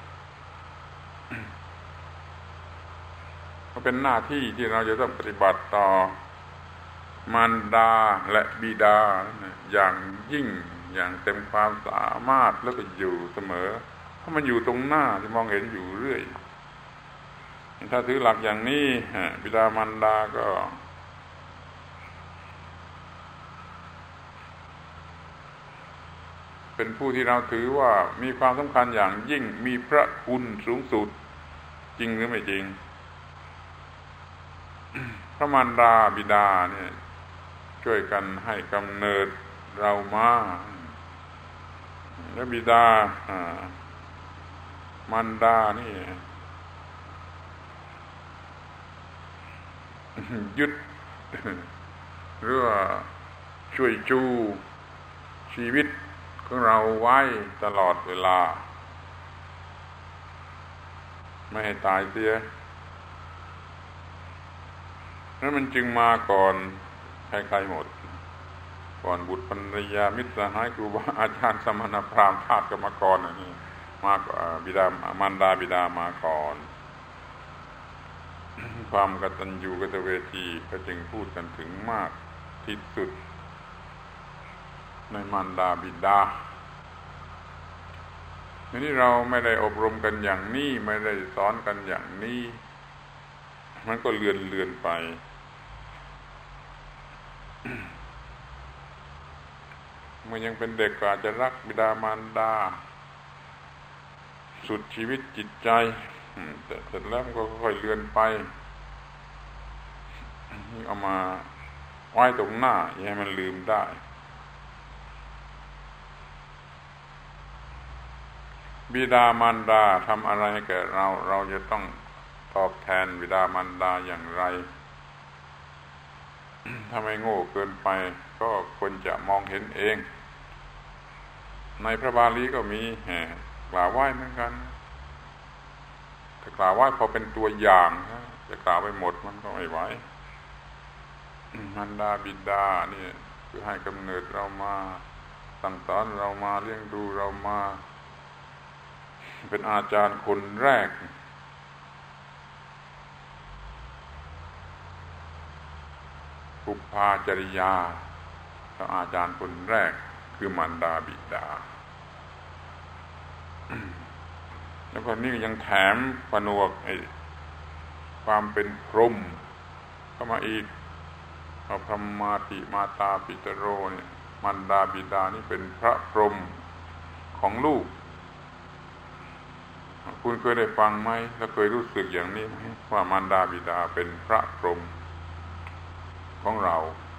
ก็เป็นหน้าที่ที่เราจะต้องปฏิบัติต่อมารดาและบิดาอย่างยิ่งอย่างเต็มความสามารถแล้วก็อยู่เสมอเพราะมันอยู่ตรงหน้าที่มองเห็นอยู่เรื่อยถ้าถือหลักอย่างนี้บิดามารดาก็เป็นผู้ที่เราถือว่ามีความสำคัญอย่างยิ่งมีพระคุณสูงสุดจริงหรือไม่จริงพระมารดาบิดาเนี่ยช่วยกันให้กำเนิดเรามาและบิดามารดานี่ยึดหรือว่าช่วยจูชีวิตของเราไว้ตลอดเวลาไม่ให้ตายเสียนั้นมันจึงมาก่อนใครๆหมดก่อนบุตรภรรยามิตรสหายครูบาอาจารย์สมณพราหมณ์ทาสกรรมกรอันนี้มากกว่าบิดามารดาบิดามาก่อนความกตัญญูกตเวทีก็จึงพูดกันถึงมากที่สุดในมารดาบิดาทีนี้เราไม่ได้อบรมกันอย่างนี้ไม่ได้สอนกันอย่างนี้มันก็เลือนเลือนไปเมื่อยังเป็นเด็กก็อาจจะรักบิดามารดาสุดชีวิตจิตใจแต่เสร็จแล้วมันก็ค่อยเลือนไปเอามาไว้ตรงหน้าอย่าให้มันลืมได้บิดามารดาทำอะไรให้แก่เราเราจะต้องตอบแทนบิดามารดาอย่างไรถ้าไม่โง่เกินไปก็ควรจะมองเห็นเองในพระบาลีก็มีกล่าวไว้เหมือนกันแต่กล่าวไว้พอเป็นตัวอย่างจะกล่าวไปหมดมันก็ไม่ไหวมารดาบิดานี่คือให้กำเนิดเรามาสั่งสอนเรามาเลี้ยงดูเรามาเป็นอาจารย์คนแรกปุพพาจริยาแล้วอาจารย์คนแรกคือมารดาบิดาแล้วก็นี่ยังแถมผนวกไอ้ความเป็นพรหมเข้ามาอีกพระพรหมาติมาตาปิตโรเนี่ยมารดาบิดานี่เป็นพระพรหมของลูกคุณเคยได้ฟังไหมแล้วเคยรู้สึกอย่างนี้ไหมว่ามารดาบิดาเป็นพระพรหมของเรา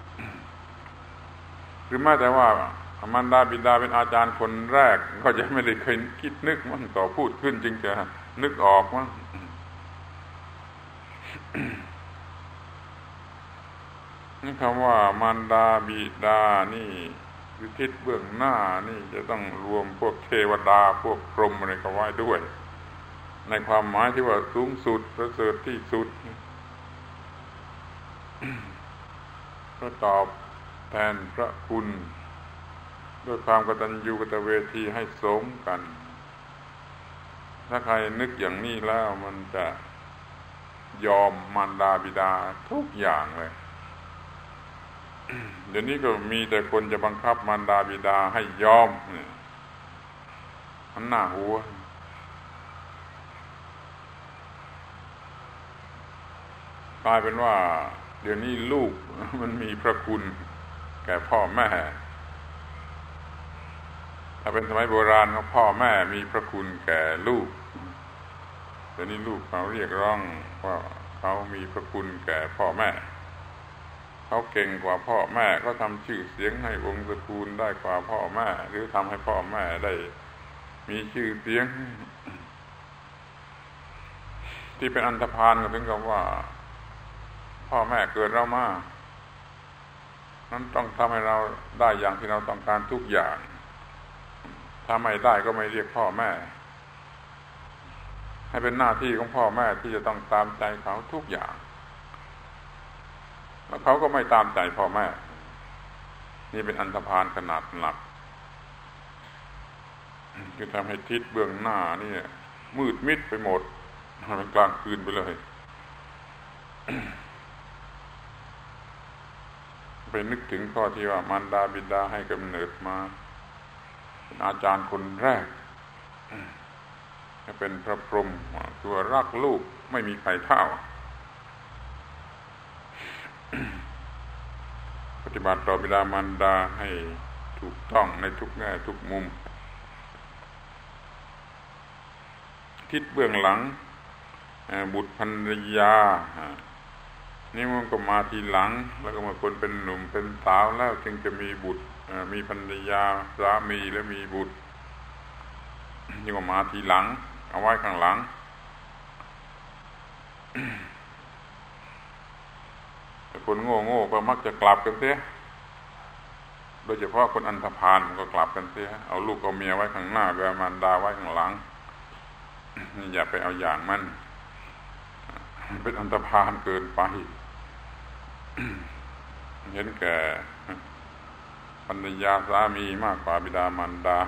หรือแม้แต่ว่ามารดาบิดาเป็นอาจารย์คนแรกก็จะไม่ได้เคยคิดนึกมันต่อพูดขึ้นจึงจะนึกออกว่านี่คำว่ามารดาบิดานี่คือทิศเบื้องหน้านี่จะต้องรวมพวกเทวดาพวกพรหมอะไรก็ไว้ด้วยในความหมายที่ว่าสูงสุดประเสริฐที่สุดก็ตอบแทนพระคุณด้วยความกตัญญูกตเวทีให้สมกันถ้าใครนึกอย่างนี้แล้วมันจะยอมมารดาบิดาทุกอย่างเลยเดี๋ยวนี้ก็มีแต่คนจะบังคับมารดาบิดาให้ยอมเนี่ยมันหน้าหัวกลายเป็นว่าเดี๋ยวนี้ลูกมันมีพระคุณแก่พ่อแม่ถ้าเป็นสมัยโบราณเขาพ่อแม่มีพระคุณแก่ลูกเดี๋ยวนี้ลูกเขาเรียกร้องว่าเขามีพระคุณแก่พ่อแม่เขาเก่งกว่าพ่อแม่เขาทำชื่อเสียงให้วงศ์ตระกูลได้กว่าพ่อแม่หรือทำให้พ่อแม่ได้มีชื่อเสียงที่เป็นอันธพาลก็ถึงกับว่าพ่อแม่เกิดเรามานั้นต้องทำให้เราได้อย่างที่เราต้องการทุกอย่างถ้าไม่ได้ก็ไม่เรียกพ่อแม่ให้เป็นหน้าที่ของพ่อแม่ที่จะต้องตามใจเขาทุกอย่างแล้วเขาก็ไม่ตามใจพ่อแม่นี่เป็นอันธพาลขนาดหนักคือทำให้ทิศเบื้องหน้านี่มืดมิดไปหมดมันกลางคืนไปเลยไปนึกถึงข้อที่ว่ามารดาบิดาให้กำเนิดมาเป็นอาจารย์คนแรกจะเป็นพระพรหมตัวรักลูกไม่มีใครเท่าปฏิบัติต่อบิดามารดาให้ถูกต้องในทุกแง่ทุกมุมทิศเบื้องหลังบุตรภรรยานี่มันก็มาทีหลังแล้วก็เมื่อคนเป็นหนุ่มเป็นสาวแล้วจึงจะมีบุตรมีภรรยาสามีและมีบุตรนี่ก็มาทีหลังเอาไว้ข้างหลังแต่คนโง่โง่ก็มักจะกลับกันเสียโดยเฉพาะคนอันธพาลก็กลับกันเสียเอาลูกเอาเมียไว้ข้างหน้าบิดามารดาไว้ข้างหลังนี่อย่าไปเอาอย่างมันเป็นอันธพาลเกินไปเห็นแก่ภรรยาสามีมากกว่าบิดามารดา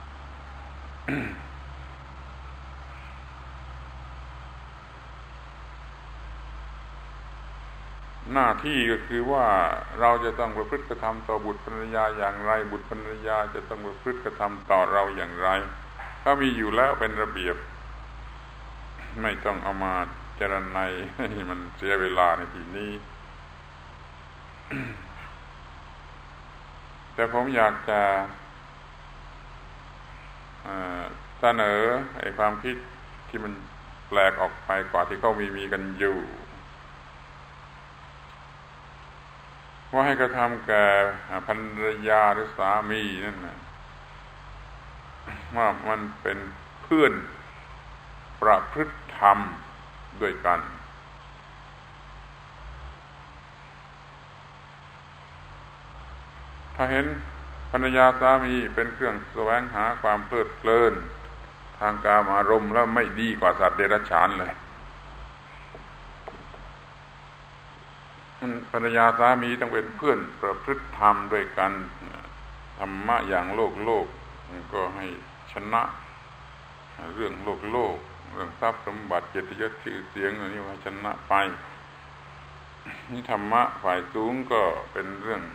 หน้าที่ก็คือว่าเราจะต้องประพฤติกระทำต่อบุตรภรรยาอย่างไรบุตรภรรยาจะต้องประพฤติกระทำต่อเราอย่างไรเขามีอยู่แล้วเป็นระเบียบไม่ต้องเอามาเจรไนให้มันเสียเวลาในที่นี้ แต่ผมอยากจะเสนอไอ้ความคิดที่มันแปลกออกไปกว่าที่เขามีมีกันอยู่ว่าให้กระทำแก่ภรรยาหรือสามีนั่นนะว่ามันเป็นเพื่อนประพฤติธรรมด้วยกันถ้าเห็นภรรยาสามีเป็นเครื่องแสวงหาความเพลิดเพลินทางกามอารมณ์แล้วไม่ดีกว่าสัตว์เดรัจฉานเลยภรรยาสามีต้องเป็นเพื่อนประพฤติธรรมด้วยกันธรรมะอย่างโลกโลกก็ให้ชนะเรื่องโลกโลกเรื่องทรัพย์สมบัติเกียรติยศชื่อเสียงอะไรนี้ให้ชนะไปนี่ธรรมะฝ่ายสูงก็เป็นเรื่อง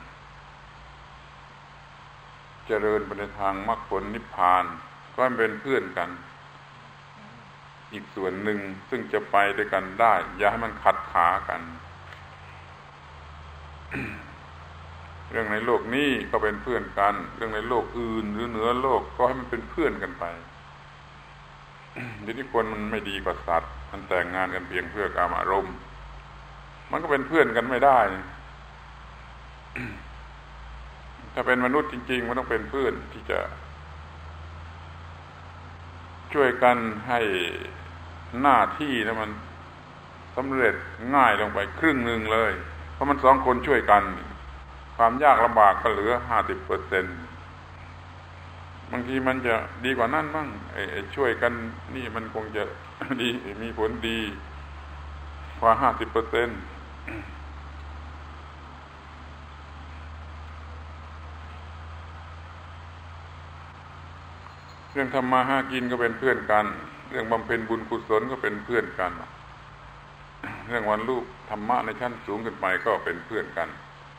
เจริญไปในทางมรรคผลนิพพานก็เป็นเพื่อนกันอีกส่วนหนึ่งซึ่งจะไปด้วยกันได้อย่าให้มันขัดขากันเรื่องในโลกนี้ก็เป็นเพื่อนกันเรื่องในโลกอื่นหรือเหนือโลกก็ให้มันเป็นเพื่อนกันไปทีนี้คนมันไม่ดีกว่าสัตว์มันแต่งงานกันเพียงเพื่อกามอารมณ์มันก็เป็นเพื่อนกันไม่ได้ถ้าเป็นมนุษย์จริงๆมันต้องเป็นเพื่อนที่จะช่วยกันให้หน้าที่นะมันสำเร็จง่ายลงไปครึ่งหนึ่งเลยเพราะมันสองคนช่วยกันความยากลำบากก็เหลือ ห้าสิบเปอร์เซ็นต์ บางทีมันจะดีกว่านั้นบ้างไอ้ช่วยกันนี่มันคงจะดีมีผลดีกว่า ห้าสิบเปอร์เซ็นต์ เรื่องทำมาหากินก็เป็นเพื่อนกันเรื่องบำเพ็ญบุญกุศลก็เป็นเพื่อนกันเรื่องวันลูกธรรมะในชั้นสูงขึ้นไปก็เป็นเพื่อนกัน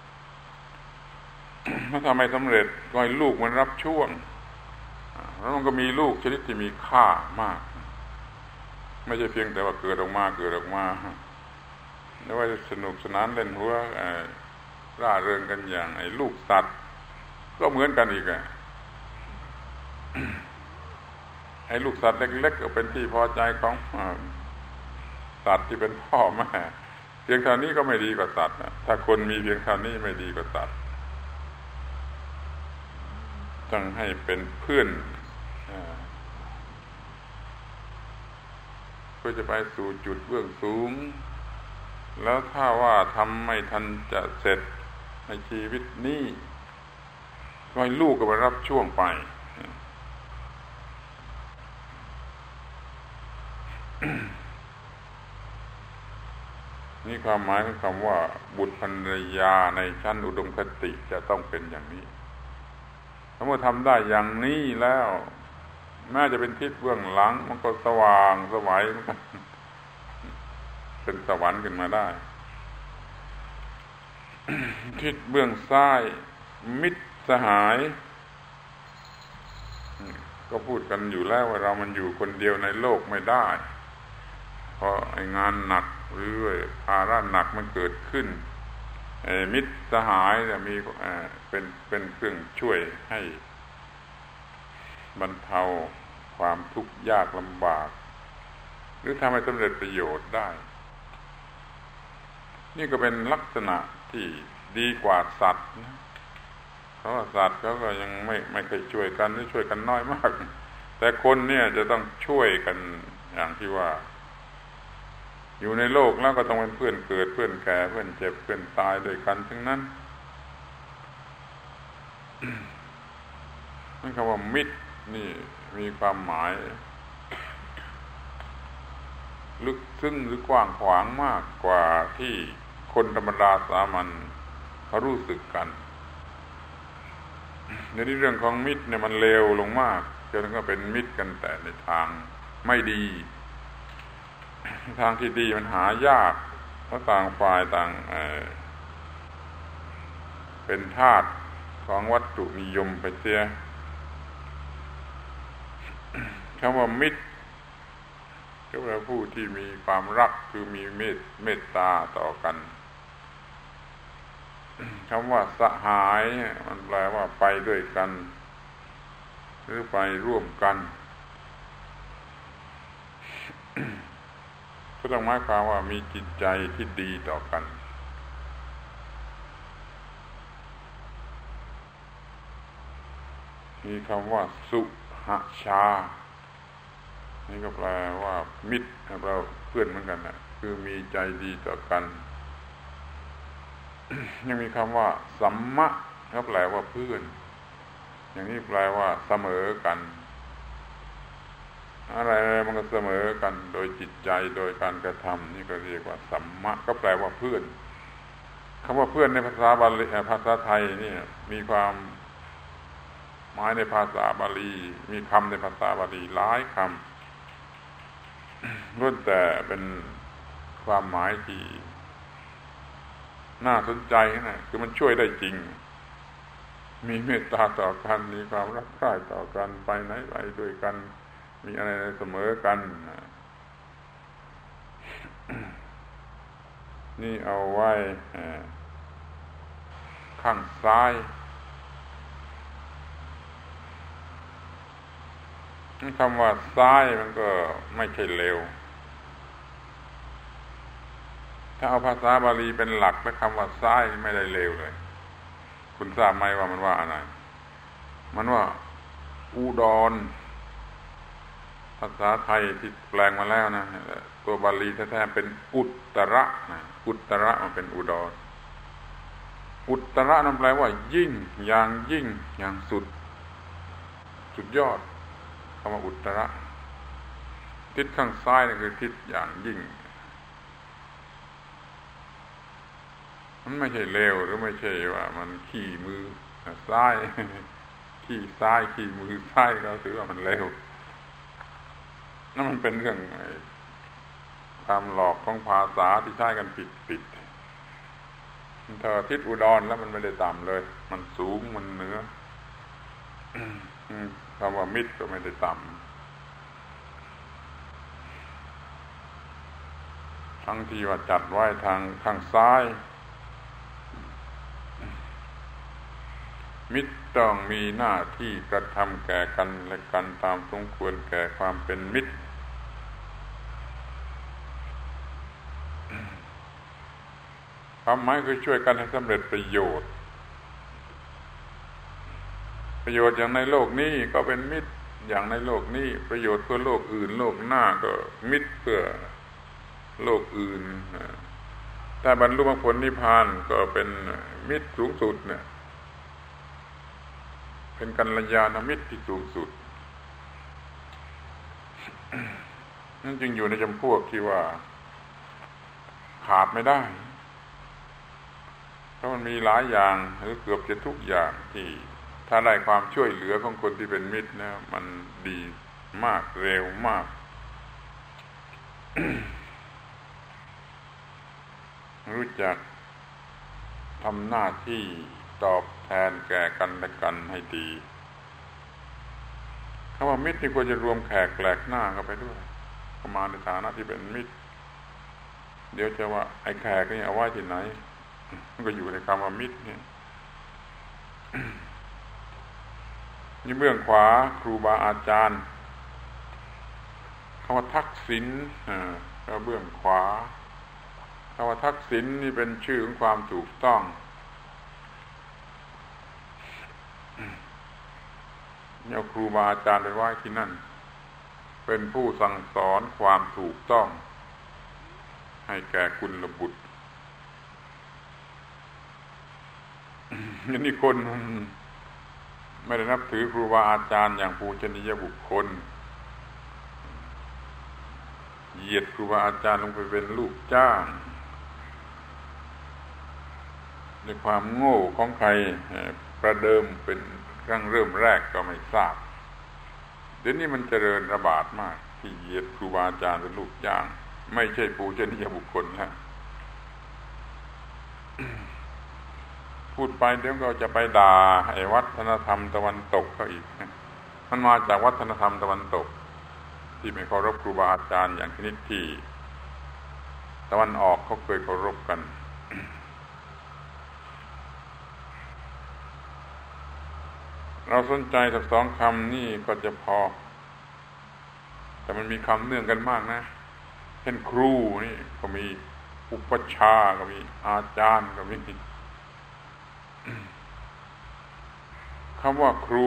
ถ้าทำไม่สำเร็จก็ให้ลูกมันรับช่วงแล้วมันก็มีลูกชนิดที่มีค่ามากไม่ใช่เพียงแต่ว่าเกิดออกมาเกิดออกมาแล้วว่าสนุกสนานเล่นหัวร่าเริงกันอย่างไอ้ลูกสัตว์ก็เหมือนกันอีกอ่ะไอ้ลูกสัตว์เล็กๆก็เป็นที่พอใจของสัตว์ที่เป็นพ่อแม่เพียงเท่านี้ก็ไม่ดีกว่าสัตว์นะถ้าคนมีเพียงเท่านี้ไม่ดีกว่าสัตว์ต้องให้เป็นเพื่อนเพื่อจะไปสู่จุดเบื้องสูงแล้วถ้าว่าทำไม่ทันจะเสร็จในชีวิตนี้ก็ให้ลูกก็ไปรับช่วงไปนี่ความหมายของคำว่าบุตรภรรยาในชั้นอุดมคติจะต้องเป็นอย่างนี้ถ้าเมื่อทำได้อย่างนี้แล้วแม้จะเป็นทิศเบื้องหลังมันก็สว่างสวัยมันเป็นสวรรค์ขึ้นมาได้ ทิศเบื้องซ้ายมิตรสหายก็พูดกันอยู่แล้วว่าเรามันอยู่คนเดียวในโลกไม่ได้เพราะไอ้งานหนักหรือภาระหนักมันเกิดขึ้นมิตรสหายจะมีเป็นเป็นเครื่องช่วยให้บรรเทาความทุกข์ยากลำบากหรือทำให้สำเร็จประโยชน์ได้นี่ก็เป็นลักษณะที่ดีกว่าสัตว์นะเพราะว่าสัตว์เขาก็ยังไม่ไม่เคยช่วยกันหรือช่วยกันน้อยมากแต่คนเนี่ยจะต้องช่วยกันอย่างที่ว่าอยู่ในโลกแล้วก็ต้องเป็นเพื่อนเกิดเพื่อนแก่เพื่อนเจ็บเพื่อนตายด้วยกันทั้งนั้นนั่นคำว่ามิตรนี่มีความหมายลึกซึ้งหรือกว้างขวางมากกว่าที่คนธรรมดาสามัญเขารู้สึกกันในที่เรื่องของมิตรเนี่ยมันเลวลงมากจนก็เป็นมิตรกันแต่ในทางไม่ดีทางที่ดีมันหายากเพราะต่างฝ่ายต่างเอ่อเป็นทาสของวัตถุนิยมไปเสียคำว่ามิตรก็แปลผู้ที่มีความรักคือมีเมตเมตตาต่อกันคำว่าสหายมันแปลว่าไปด้วยกันหรือไปร่วมกันก็ต้องหมายความว่ามีจิตใจที่ดีต่อกันมีคำว่าสุหชานี่ก็แปลว่ามิตรเราเพื่อนเหมือนกันนะคือมีใจดีต่อกันยังมีคำว่าสัมมะก็แปลว่าเพื่อนอย่างนี้แปลว่าเสมอกันอะไรมันก็เสมอกันโดยจิตใจโดยการกระทำนี่ก็เรียกว่าสัมมะก็แปลว่าเพื่อนคำว่าเพื่อนในภาษาบาลีภาษาไทยนี่มีความหมายในภาษาบาลีมีคำในภาษาบาลีหลายคำล้วนแต่เป็นความหมายที่น่าสนใจนะคือมันช่วยได้จริงมีเมตตาต่อกันมีความรักใคร่ต่อกันไปไหนไปด้วยกันมีอะไรเสมอกันนี่เอาไว้ข้างซ้ายคำว่าซ้ายมันก็ไม่ใช่เลวถ้าเอาภาษาบาลีเป็นหลักแล้วคำว่าซ้ายไม่ได้เลวเลยคุณทราบไหมว่ามันว่าอะไรมันว่าอุดรภาษาไทยที่แปลงมาแล้วนะตัวบาลีแท้ๆเป็นอุตระนะอุตระมันเป็นอุดรอุตระนั่นแปลว่ายิ่งอย่างยิ่งอย่างสุดสุดยอดคำว่าอุตระทิศข้างซ้ายนี่คือทิศอย่างยิ่งมันไม่ใช่เลวหรือไม่ใช่ว่ามันขี้มือซ้ายขี้ซ้ายขี้มือซ้ายเราถือว่ามันเลวนั่นมันเป็นเรื่องความหลอกของภาษาที่ใช้กันผิดผิดเธอทิศอุดรแล้วมันไม่ได้ต่ำเลยมันสูงมันเหนือคำว่ามิตรก็ไม่ได้ต่ำทั้งที่ว่าจัดไว้ทางทางซ้ายมิตรต้องมีหน้าที่กระทำแก่กันและกันตามสมควรแก่ความเป็นมิตรความหมายคือช่วยกันให้สำเร็จประโยชน์ประโยชน์อย่างในโลกนี้ก็เป็นมิตรอย่างในโลกนี้ประโยชน์เพื่อโลกอื่นโลกหน้าก็มิตรเพื่อโลกอื่นถ้าบรรลุมรรคผลนิพพานก็เป็นมิตรสูงสุดเนี่ยเป็นกัลยาณมิตรที่สูงสุดนั่นจึงอยู่ในจำพวกที่ว่าขาดไม่ได้เพราะมันมีหลายอย่างหรือเกือบจะทุกอย่างที่ถ้าได้ความช่วยเหลือของคนที่เป็นมิตรนะมันดีมากเร็วมาก รู้จักทำหน้าที่ตอบแทนแก่กันและกันให้ดีคำว่ามิตรนี่ควรจะรวมแขกแปลกหน้าเข้าไปด้วยเข้ามาในฐานะที่เป็นมิตรเดี๋ยวจะว่าไอ้แขกนี่เอาไว้ที่ไหนมันก็อยู่ในคำว่ามิตรนี่นี่เบื้องขวาครูบาอาจารย์คำว่าทักษิณก็เบื้องขวาคำว่าทักษิณนี่เป็นชื่อของความถูกต้องเอาครูบาอาจารย์ไปไว้ที่นั่นเป็นผู้สั่งสอนความถูกต้องให้แก่กุลบุตรนี่คนไม่ได้นับถือครูบาอาจารย์อย่างปูชนียบุคคลเหยียดครูบาอาจารย์ลงไปเป็นลูกจ้างในความโง่ของใครประเดิมเป็นครั้งเริ่มแรกก็ไม่ทราบเดี๋ยวนี้มันเจริญระบาดมากที่เหยียดครูบาอาจารย์เป็นลูกจ้างไม่ใช่ปูชนียบุคคลแล้วพูดไปเดี๋ยวก็จะไปด่าไอ้วัฒนธรรมตะวันตกเขาอีกมันมาจากวัฒนธรรมตะวันตกที่ไม่เคารพครูบาอาจารย์อย่างชนิดที่ตะวันออกเขาเคยเคารพกันเราสนใจสักสองคำนี่ก็จะพอแต่มันมีคำเนื่องกันมากนะเช่นครูนี่ก็มีอุปชาก็มีอาจารย์ก็มีคำว่าครู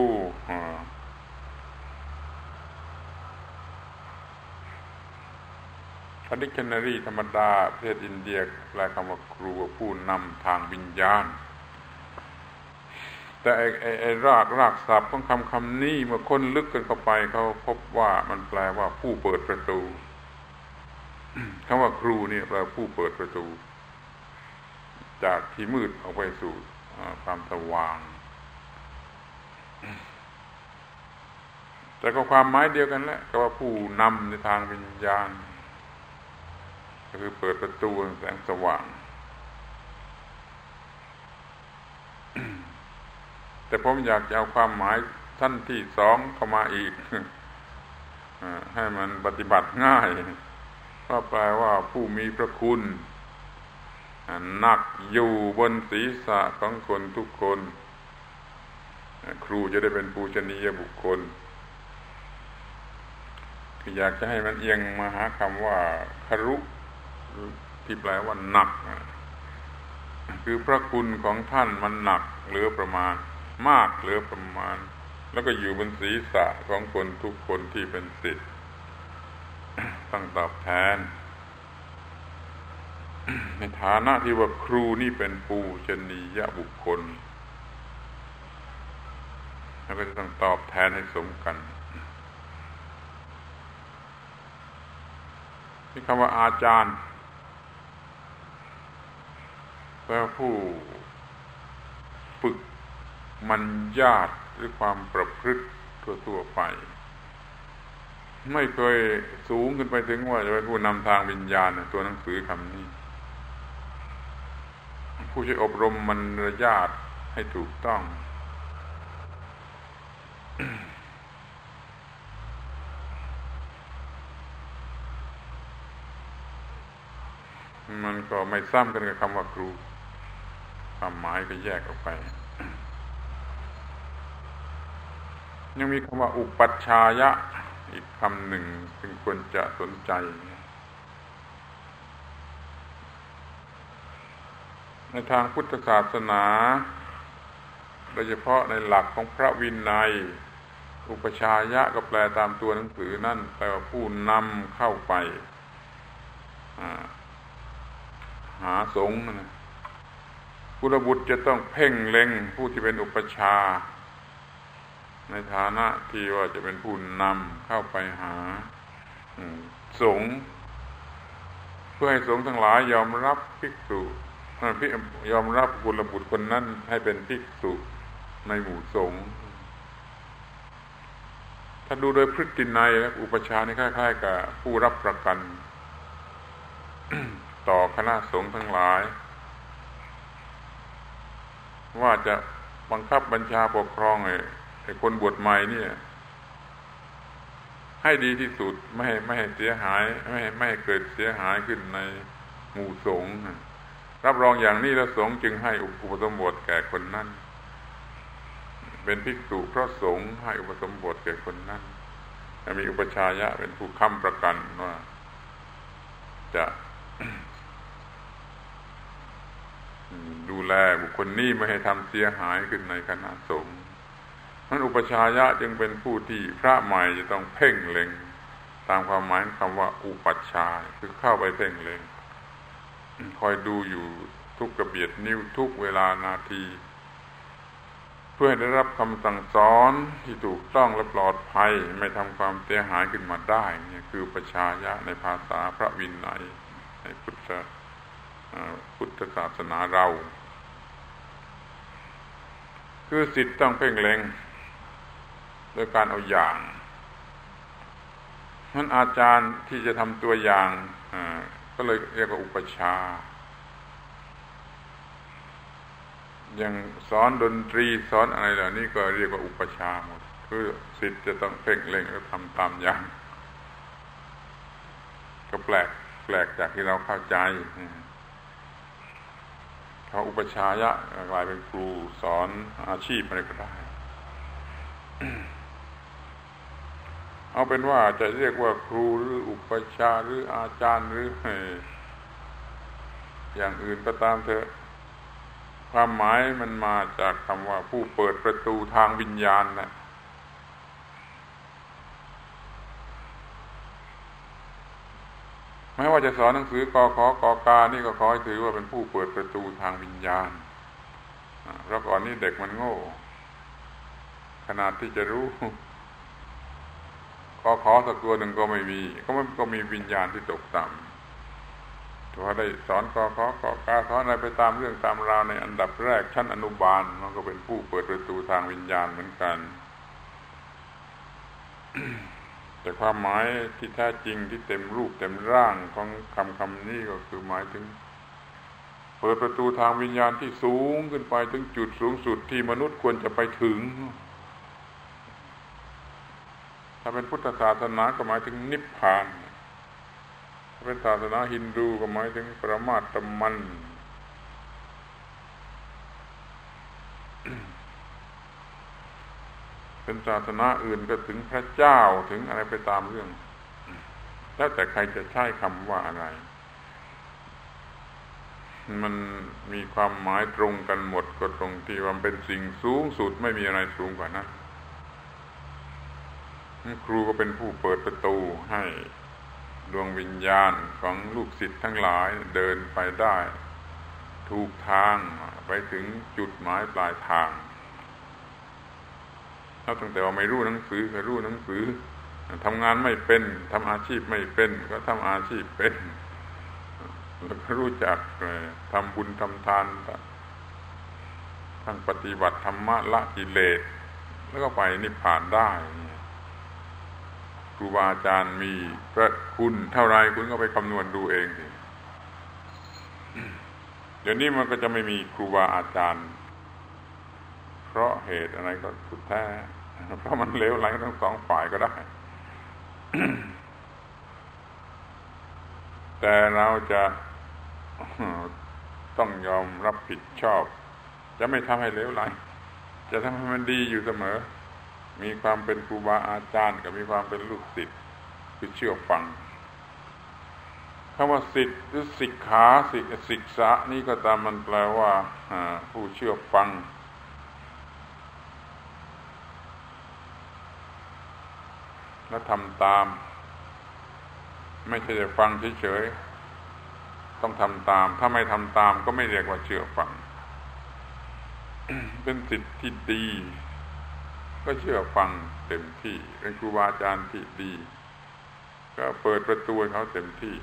ดิกชันนารีธรรมดาประเทศอินเดียแปลคำว่าครูว่าผู้นำทางวิญญาณแต่ไอ้ไอ้ไอ้รากรากศัพท์ของคำคำนี้เมื่อคนลึกกันเข้าไปเขาพบว่ามันแปลว่าผู้เปิดประตูคำว่าครูนี่แปลผู้เปิดประตูจากที่มืดออกไปสู่ความสว่างแต่ก็ความหมายเดียวกันแหละก็ว่าผู้นำในทางวิญญาณก็คือเปิดประตูแสงสว่างแต่ผมอยากจะเอาความหมายท่านที่สองเข้ามาอีกให้มันปฏิบัติง่ายก็แปลว่าผู้มีพระคุณหนักอยู่บนศีรษะของคนทุกคนครูจะได้เป็นปูชนียบุคคลคืออยากจะให้มันเอียงมาหาคำว่าคารุที่แปลว่าหนักคือพระคุณของท่านมันหนักเหลือประมาณมากเหลือประมาณแล้วก็อยู่บนศีรษะของคนทุกคนที่เป็นศิษย์ต้องตอบแทนในฐานะที่ว่าครูนี่เป็นปูชนียบุคคลแล้วก็จะต้องตอบแทนให้สมกันที่คำว่าอาจารย์แปลว่าผู้ฝึกมัญญาตหรือความประพฤติทั่วๆไปไม่เคยสูงขึ้นไปถึงว่าจะเป็นผู้นำทางวิญญาณตัวหนังสือคำนี้ผู้ช่วยอบรมมัญญาตให้ถูกต้องมันก็ไม่ซ้ำกันกับคำว่าครูความหมายก็แยกออกไปยังมีคำว่าอุปัชฌายะอีกคำหนึ่งซึ่งควรจะสนใจในทางพุทธศาสนาโดยเฉพาะในหลักของพระวินัยอุปัชฌายะก็แปลตามตัวหนังสือนั่นแปลว่าผู้นำเข้าไปหาสงฆ์นะกุลบุตรจะต้องเพ่งเล็งผู้ที่เป็นอุปชาในฐานะที่ว่าจะเป็นผู้นำเข้าไปหาสงฆ์เพื่อให้สงฆ์ทั้งหลายยอมรับภิกษุยอมรับกุลบุตรคนนั้นให้เป็นภิกษุในหมู่สงฆ์ถ้าดูโดยพฤตินัยแล้วอุปชานี่คล้ายๆกับผู้รับประกันต่อคณะสงฆ์ทั้งหลายว่าจะบังคับบัญชาปกครองไอ้คนบวชใหม่เนี่ยให้ดีที่สุดไม่ให้ไม่ให้เสียหายไม่ให้ไม่ให้เกิดเสียหายขึ้นในหมู่สงฆ์รับรองอย่างนี้แล้วสงฆ์จึงให้อุปสมบทแก่คนนั้นเป็นภิกษุเพราะสงฆ์ให้อุปสมบทแก่คนนั้นมีอุปชายะเป็นผู้ค้ำประกันว่าจะดูแลบุคคลนี้ไม่ให้ทำเสียหายขึ้นในคณะสงฆ์นั้นอุปชายะจึงเป็นผู้ที่พระใหม่จะต้องเพ่งเล็งตามความหมายคำว่าอุปัชฌาย์คือเข้าไปเพ่งเล็งคอยดูอยู่ทุกกระเบียดนิ้วทุกเวลานาทีเพื่อให้ได้รับคำสั่งสอนที่ถูกต้องและปลอดภัยไม่ทำความเสียหายขึ้นมาได้นี่คืออุปชายะในภาษาพระวินัยในพุทธพุทธศาสนาเราคือศิษย์ต้องเพ่งเล็งโดยการเอาอย่างนั้นอาจารย์ที่จะทำตัวอย่างก็เลยเรียกว่าอุปชาอย่างสอนดนตรีสอนอะไรเหล่านี้ก็เรียกว่าอุปชาหมดคือศิษย์จะต้องเพ่งเล็งและทำตามอย่างก็แปลกแปลกจากที่เราเข้าใจเขาอุปชายะกลายเป็นครูสอนอาชีพอะไรก็ได้เอาเป็นว่าจะเรียกว่าครูหรืออุปชาหรืออาจารย์หรืออย่างอื่นก็ตามเถอะความหมายมันมาจากคำว่าผู้เปิดประตูทางวิญญาณนะไม่ว่าจะสอนหนังสือกอขอกอกานี่ก็ขอให้ถือว่าเป็นผู้เปิดประตูทางวิญญาณเพราะก่อนนี้เด็กมันโง่ขนาดที่จะรู้กอขอสักตัวหนึ่งก็ไม่มีก็มันก็มีวิญญาณที่ตกต่ำถ้าได้สอนกอขอกอกาสอนอะไรไปตามเรื่องตามราวในอันดับแรกชั้นอนุบาลมันก็เป็นผู้เปิดประตูทางวิญญาณเหมือนกัน แต่ความหมายที่แท้จริงที่เต็มรูปเต็มร่างของคำคำนี้ก็คือหมายถึงเปิดประตูทางวิญญาณที่สูงขึ้นไปถึงจุดสูงสุดที่มนุษย์ควรจะไปถึงถ้าเป็นพุทธศาสนาก็หมายถึงนิพพานถ้าเป็นศาสนาฮินดูก็หมายถึงปรมาตมันเป็นศาสนาอื่นก็ถึงพระเจ้าถึงอะไรไปตามเรื่องแล้วแต่ใครจะใช้คำว่าอะไรมันมีความหมายตรงกันหมดก็ตรงที่ว่าเป็นสิ่งสูงสุดไม่มีอะไรสูงกว่านั้นครูก็เป็นผู้เปิดประตูให้ดวงวิญญาณของลูกศิษย์ทั้งหลายเดินไปได้ถูกทางไปถึงจุดหมายปลายทางเราตั้งแต่ว่าไม่รู้หนังสือก็รู้หนังสือทำงานไม่เป็นทำอาชีพไม่เป็นก็ทำอาชีพเป็นแล้วก็รู้จักทำบุญทำทานทั้งปฏิบัติธรรมะละกิเลสแล้วก็ไปนิพพานได้ครูบาอาจารย์มีพระคุณเท่าไรคุณก็ไปคำนวณดูเองสิเดี๋ยวนี้มันก็จะไม่มีครูบาอาจารย์เพราะเหตุอะไรก็สุดแท้เพราะมันเลวไหลทั้งสองฝ่ายก็ได้ แต่เราจะต้องยอมรับผิดชอบจะไม่ทำให้เลวไหลจะทำให้มันดีอยู่เสมอมีความเป็นครูบาอาจารย์กับมีความเป็นลูกศิษย์คือเชื่อฟังคำว่าศิษย์หรือศิกขาศิกศิกษะนี่ก็ตามมันแปลว่าผู้เชื่อฟังและทำตามไม่ใช่จะฟังเฉยๆต้องทำตามถ้าไม่ทำตามก็ไม่เรียกว่าเชื่อฟัง เป็นศิษย์ที่ดีก็เชื่อฟังเต็มที่เป็นครูบาอาจารย์ที่ดีก็เปิดประตูให้เขาเต็มที่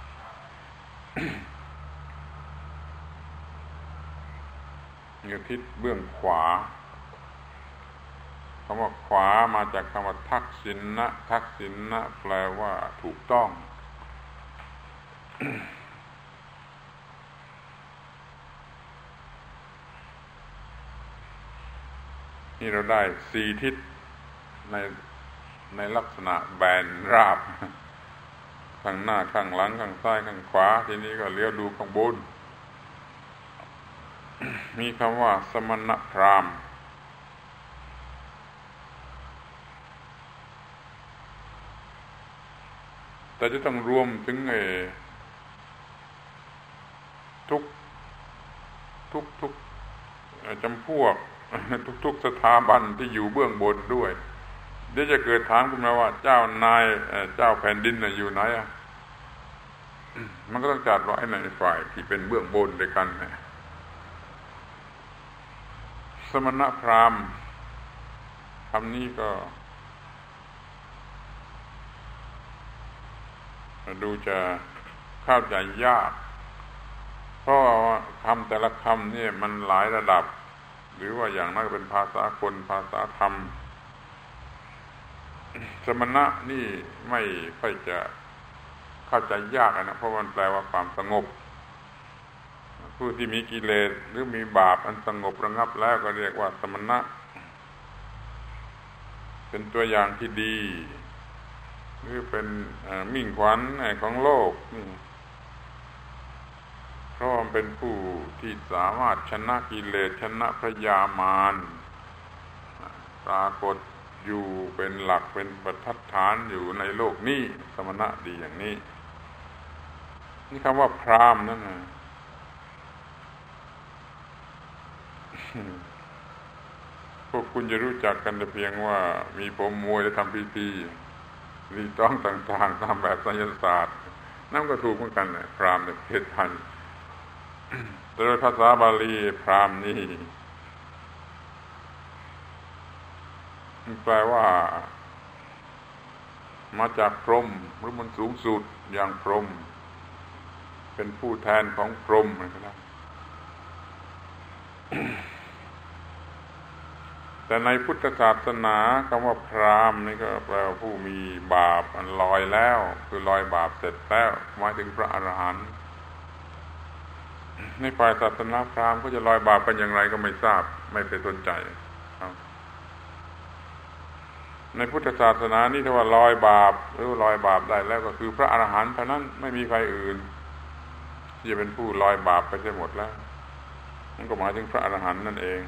อยู่ทิศเบื้องขวาคำว่าขวามาจากคำว่าทักษิณนะทักษิณนะแปลว่าถูกต้อง นี่เราได้สี่ทิศในในลักษณะแบนราบข้างหน้าข้างหลังข้างซ้ายข้างขวาทีนี้ก็เลี้ยวดูข้างบน มีคำว่าสมณพราหมณ์แต่จะต้องรวมถึงไอ้ทุกทุกทุกจำพวกทุกๆสถาบันที่อยู่เบื้องบนด้วยเดี๋ยวจะเกิดถามขึ้นมาว่าเจ้านายเจ้าแผ่นดินน่ะอยู่ไหนอ่ะมันก็ต้องจัดไว้ในฝ่ายที่เป็นเบื้องบนด้วยกันนะสมณพราหมณ์คำนี้ก็ดูจะเข้าใจยากเพราะคำแต่ละคำนี่มันหลายระดับหรือว่าอย่างน้อยเป็นภาษาคนภาษาธรรมสมณะนี่ไม่ค่อยจะเข้าใจยากนะเพราะมันแปลว่าความสงบผู้ที่มีกิเลสหรือมีบาปอันสงบระงับแล้วก็เรียกว่าสมณะเป็นตัวอย่างที่ดีหรือเป็นมิ่งขวัญของโลกนี่เพราะมันเป็นผู้ที่สามารถชนะกิเลสชนะพยามารปรากฏอยู่เป็นหลักเป็นบรรทัดฐานอยู่ในโลกนี้สมณะดีอย่างนี้นี่คำว่าพราหมณ์นั่นนะพวกคุณจะรู้จักกันแต่เพียงว่ามีผมมวยและทำพิธีรีต้องต่างๆตามแบบไสยศาสตร์นั่นก็ถูกเหมือนกันนะพราหมณ์ในประเทศไทยแต่โดยภาษาบาลีพราหมณ์นี่มันแปลว่ามาจากพรหมหรือมันสูงสุดอย่างพรหมเป็นผู้แทนของพรหมนะครับแต่ในพุทธศาสนาคำว่าพราหมณ์นี่ก็แปลว่าผู้มีบาปอันลอยแล้วคือลอยบาปเสร็จแล้วหมายถึงพระอรหันต์ในฝ่ายศาสนาพราหมณ์ก็จะลอยบาปกันอย่างไรก็ไม่ทราบไม่ไปสนใจครับในพุทธศาสนานี่ถ้าว่าลอยบาปหรือลอยบาปได้แล้วก็คือพระอรหันต์เท่านั้นไม่มีใครอื่นที่จะเป็นผู้ลอยบาปไปเสียหมดแล้วนั่นก็หมายถึงพระอรหันต์นั่นเอง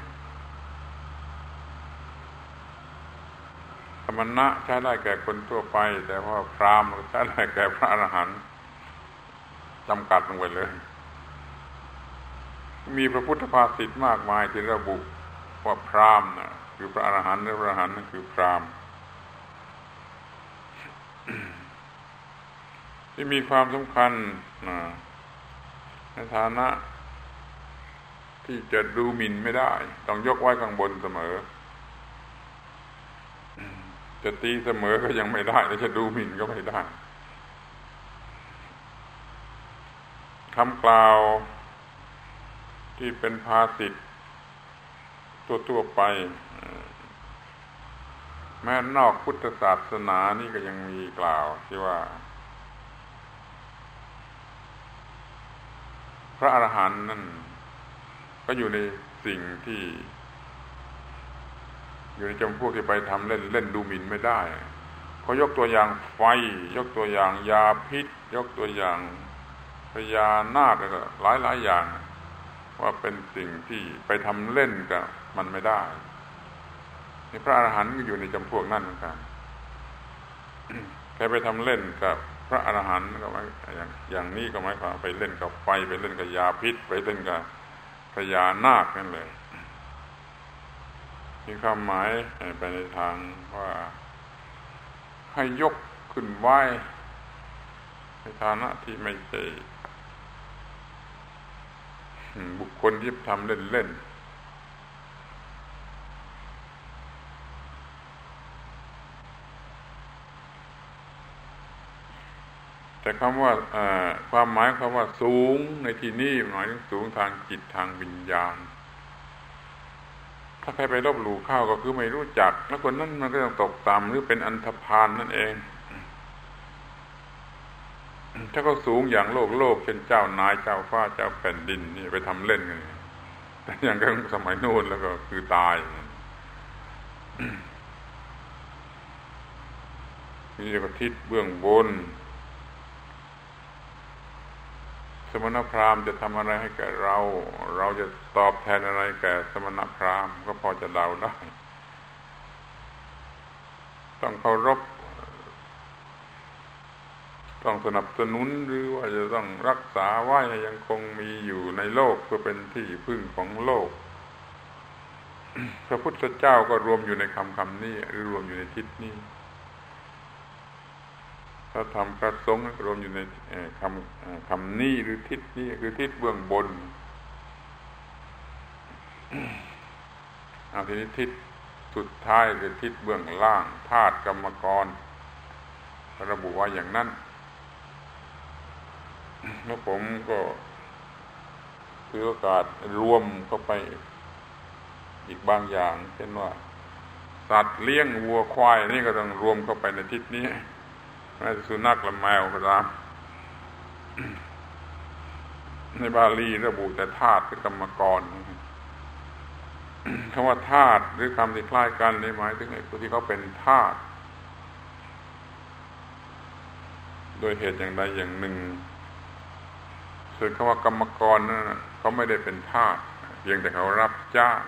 สมณะใช้ได้แก่คนทั่วไปแต่ว่าพราหมณ์ใช้ได้แก่พระอรหันต์จำกัดลงไปเลยมีพระพุทธภาษิตมากมายที่ระบุว่าพราหมณ์นะคือพระอรหันต์หรือพระอรหันต์นั่นคือพราหมณ์ที่มีความสำคัญในฐานะที่จะดูหมิ่นไม่ได้ต้องยกไว้ข้างบนเสมอจะตีเสมอก็ยังไม่ได้และจะดูหมิ่นก็ไม่ได้คำกล่าวที่เป็นภาษิตทั่วๆไปแม้นอกพุทธศาสนานี่ก็ยังมีกล่าวที่ว่าพระอรหันต์นั่นก็อยู่ในสิ่งที่อยู่ในจำพวกที่ไปทำเล่นเล่นดูหมิ่นไม่ได้เขายกตัวอย่างไฟยกตัวอย่างยาพิษยกตัวอย่างพญานาคแล้วก็หลายหลายอย่างว่าเป็นสิ่งที่ไปทำเล่นกับมันไม่ได้นี่พระอรหันต์ก็อยู่ในจำพวกนั้นเหมือนกันใครไปทำเล่นกับพระอรหันต์ก็หมายอย่างอย่างนี้ก็หมายความไปเล่นกับไฟไปเล่นกับยาพิษไปเล่นกับพญานาคนั่นเลยมีความหมายไปในทางว่าให้ยกขึ้นไหว้ในฐานะที่ไม่ใช่บุคคลที่ทำเล่นๆแต่คำว่าความหมายคำว่าสูงในที่นี้หมายถึงสูงทางจิตทางวิญญาณถ้าใครไปลบหลู่เข้าก็คือไม่รู้จักแล้วคนนั้นมันก็ต้องตกต่ำหรือเป็นอันธพาลนั่นเองถ้าเขาสูงอย่างโลกโลกเช่นเจ้านายเจ้าฟ้าเจ้าแผ่นดินนี่ไปทำเล่นกันแต่อย่างกันสมัยโน้นแล้วก็คือตายนี่เรียกว่าทิศเบื้องบนสมณพราหมณ์จะทำอะไรให้แก่เราเราจะตอบแทนอะไรแก่สมณพราหมณ์ก็พอจะเดาได้ต้องเคารพต้องสนับสนุนหรือว่าจะต้องรักษาไว้ให้ยังคงมีอยู่ในโลกเพื่อเป็นที่พึ่งของโลกพระพุทธเจ้าก็รวมอยู่ในคำคำนี้หรือรวมอยู่ในทิศนี้พระธรรมพระสงฆ์รวมอยู่ในคำคำนี้หรือทิศนี้คือทิศเบื้องบนเอาทีนี้ทิศสุดท้ายคือทิศเบื้องล่างธาตุกรรมกรระบุว่าอย่างนั้นแล้วผมก็ถือโอกาสรวมเข้าไปอีกบางอย่างเช่นว่าสัตว์เลี้ยงวัวควายนี่ก็ต้องรวมเข้าไปในทิศนี้แม้สุนัขและแมวก็ตามในบาลีระบุแต่ธาตุกรรมกรคำว่าธาตุหรือคำที่คล้ายกันนี่หมายถึงไอ้ผู้ที่เขาเป็นธาตุโดยเหตุอย่างใดอย่างหนึ่งส่วนคำว่ากรรมกรนั่นเขาไม่ได้เป็นทาสเพียงแต่เขารับจ้าง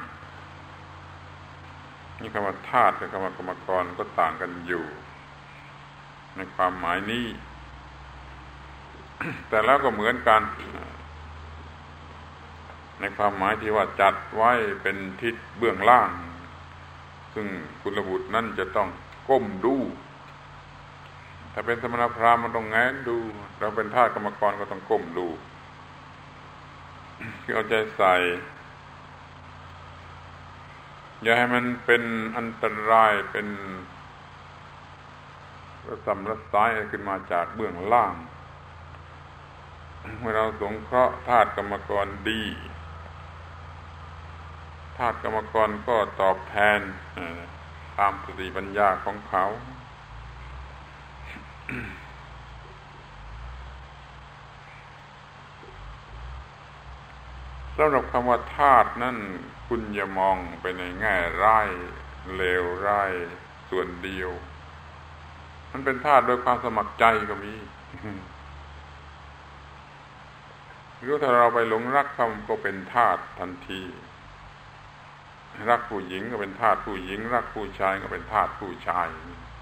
นี่คำว่าทาสกับคำว่ากรรมกรก็ต่างกันอยู่ในความหมายนี้ แต่แล้วก็เหมือนกันในความหมายที่ว่าจัดไว้เป็นทิศเบื้องล่างซึ่งกุลบุตรนั่นจะต้องก้มดูถ้าเป็นสมณพราหมณ์มันต้องแงนดูเราเป็นทาสกรรมกรก็ต้องก้มดูคือเอาใจใส่อย่าให้มันเป็นอันตรายเป็นระสำระสายขึ้นมาจากเบื้องล่างเมื่อเราสงเคราะห์ทาสกรรมกรดีทาสกรรมกรก็ตอบแทนตามสติปัญญาของเขาสำหรับคำว่าทาสนั่นคุณอย่ามองไปในแง่ร้ายเลวร้ายส่วนเดียวมันเป็นทาสโดยความสมัครใจก็มีหรือถ้าเราไปหลงรักเขาก็เป็นทาสทันทีรักผู้หญิงก็เป็นทาสผู้หญิงรักผู้ชายก็เป็นทาสผู้ชาย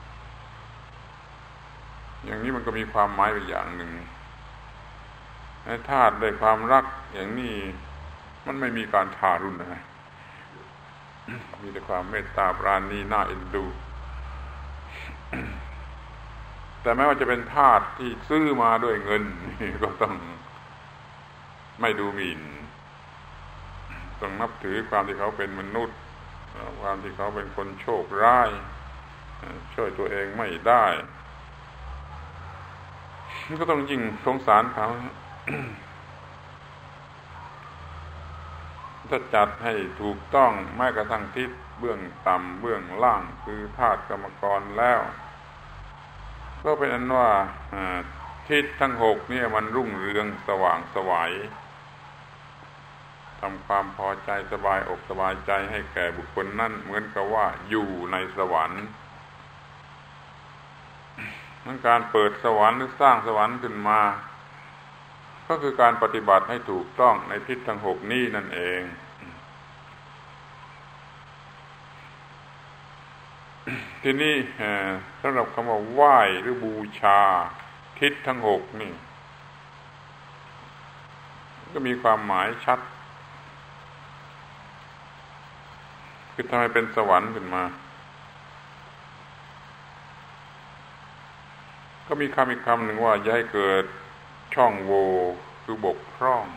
อย่างนี้มันก็มีความหมายไปอย่างหนึ่งให้ทาสด้วยความรักอย่างนี้มันไม่มีการทารุณอะไรมีแต่ความเมตตาปราณีน่าเอ็นดูแต่แม้ว่าจะเป็นทาสที่ซื้อมาด้วยเงินก็ต้องไม่ดูหมิ่นต้องนับถือความที่เขาเป็นมนุษย์ความที่เขาเป็นคนโชคร้ายช่วยตัวเองไม่ได้ก็ต้องยิ่งสงสารเขาถ้าจัดให้ถูกต้องแม้กระทั่งทิศเบื้องต่ำเบื้องล่างคือทาสกรรมกรแล้วก็เป็นอันว่าทิศทั้งหกนี่มันรุ่งเรืองสว่างไสวทำความพอใจสบายอกสบายใจให้แก่บุคคลนั่นเหมือนกับว่าอยู่ในสวรรค์นั่นการเปิดสวรรค์หรือสร้างสวรรค์ขึ้นมาก็คือการปฏิบัติให้ถูกต้องในทิศทั้งหกนี้นั่นเองทีนี้สำหรับคำว่าไหว้หรือบูชาทิศทั้งหกนี่ก็มีความหมายชัดคือทำให้เป็นสวรรค์ขึ้นมาก็มีคำอีกคำหนึ่งว่าอย่าให้เกิดช่องโหว่คือบกพร่อง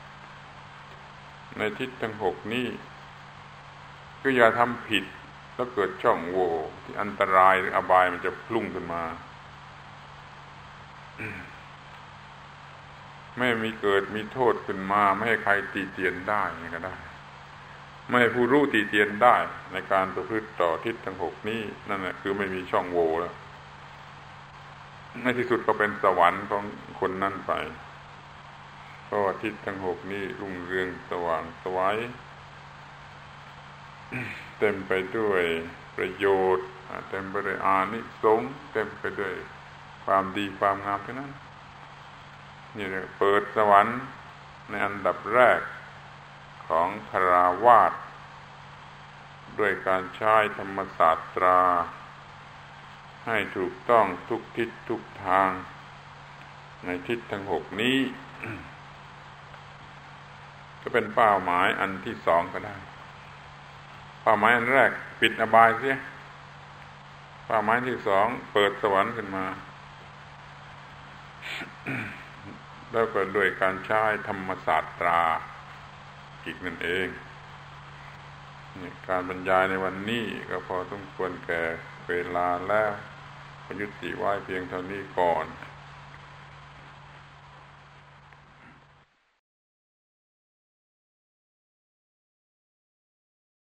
ในทิศทั้งหกนี้คืออย่าทำผิดแล้วเกิดช่องโหว่ที่อันตรายหรืออบายมันจะพุ่งขึ้นมาไม่มีเกิดมีโทษขึ้นมาไม่ให้ใครตีเตียนได้นี่ก็ได้ไม่ให้ผู้รู้ตีเตียนได้ในการประพฤติต่อทิศทั้งหกนี้นั่นแหละคือไม่มีช่องโหว่แล้วในที่สุดก็เป็นสวรรค์ของคนนั้นไปเพราะว่าทิศทั้งหกนี้รุ่งเรืองสว่างไสวเต็มไปด้วยประโยชน์เต็มไปด้วยอานิสงส์เต็มไปด้วยความดีความงามทั้งนั้นนี่เลยเปิดสวรรค์ในอันดับแรกของคฤหัสถ์ด้วยการใช้ธรรมศาสตราให้ถูกต้องทุกทิศทุกทางในทิศทั้งหกนี้ก็เป็นเป้าหมายอันที่สองก็ได้เป้าหมายอันแรกปิดอบายเสียเป้าหมายที่สองเปิดสวรรค์ขึ้นมาแล้วก็ด้วยการใช้ธรรมศาสตราอีกนั่นเองการบรรยายในวันนี้ก็พอสมควรแก่เวลาแล้วยุติไว้เพียงเท่านี้ก่อน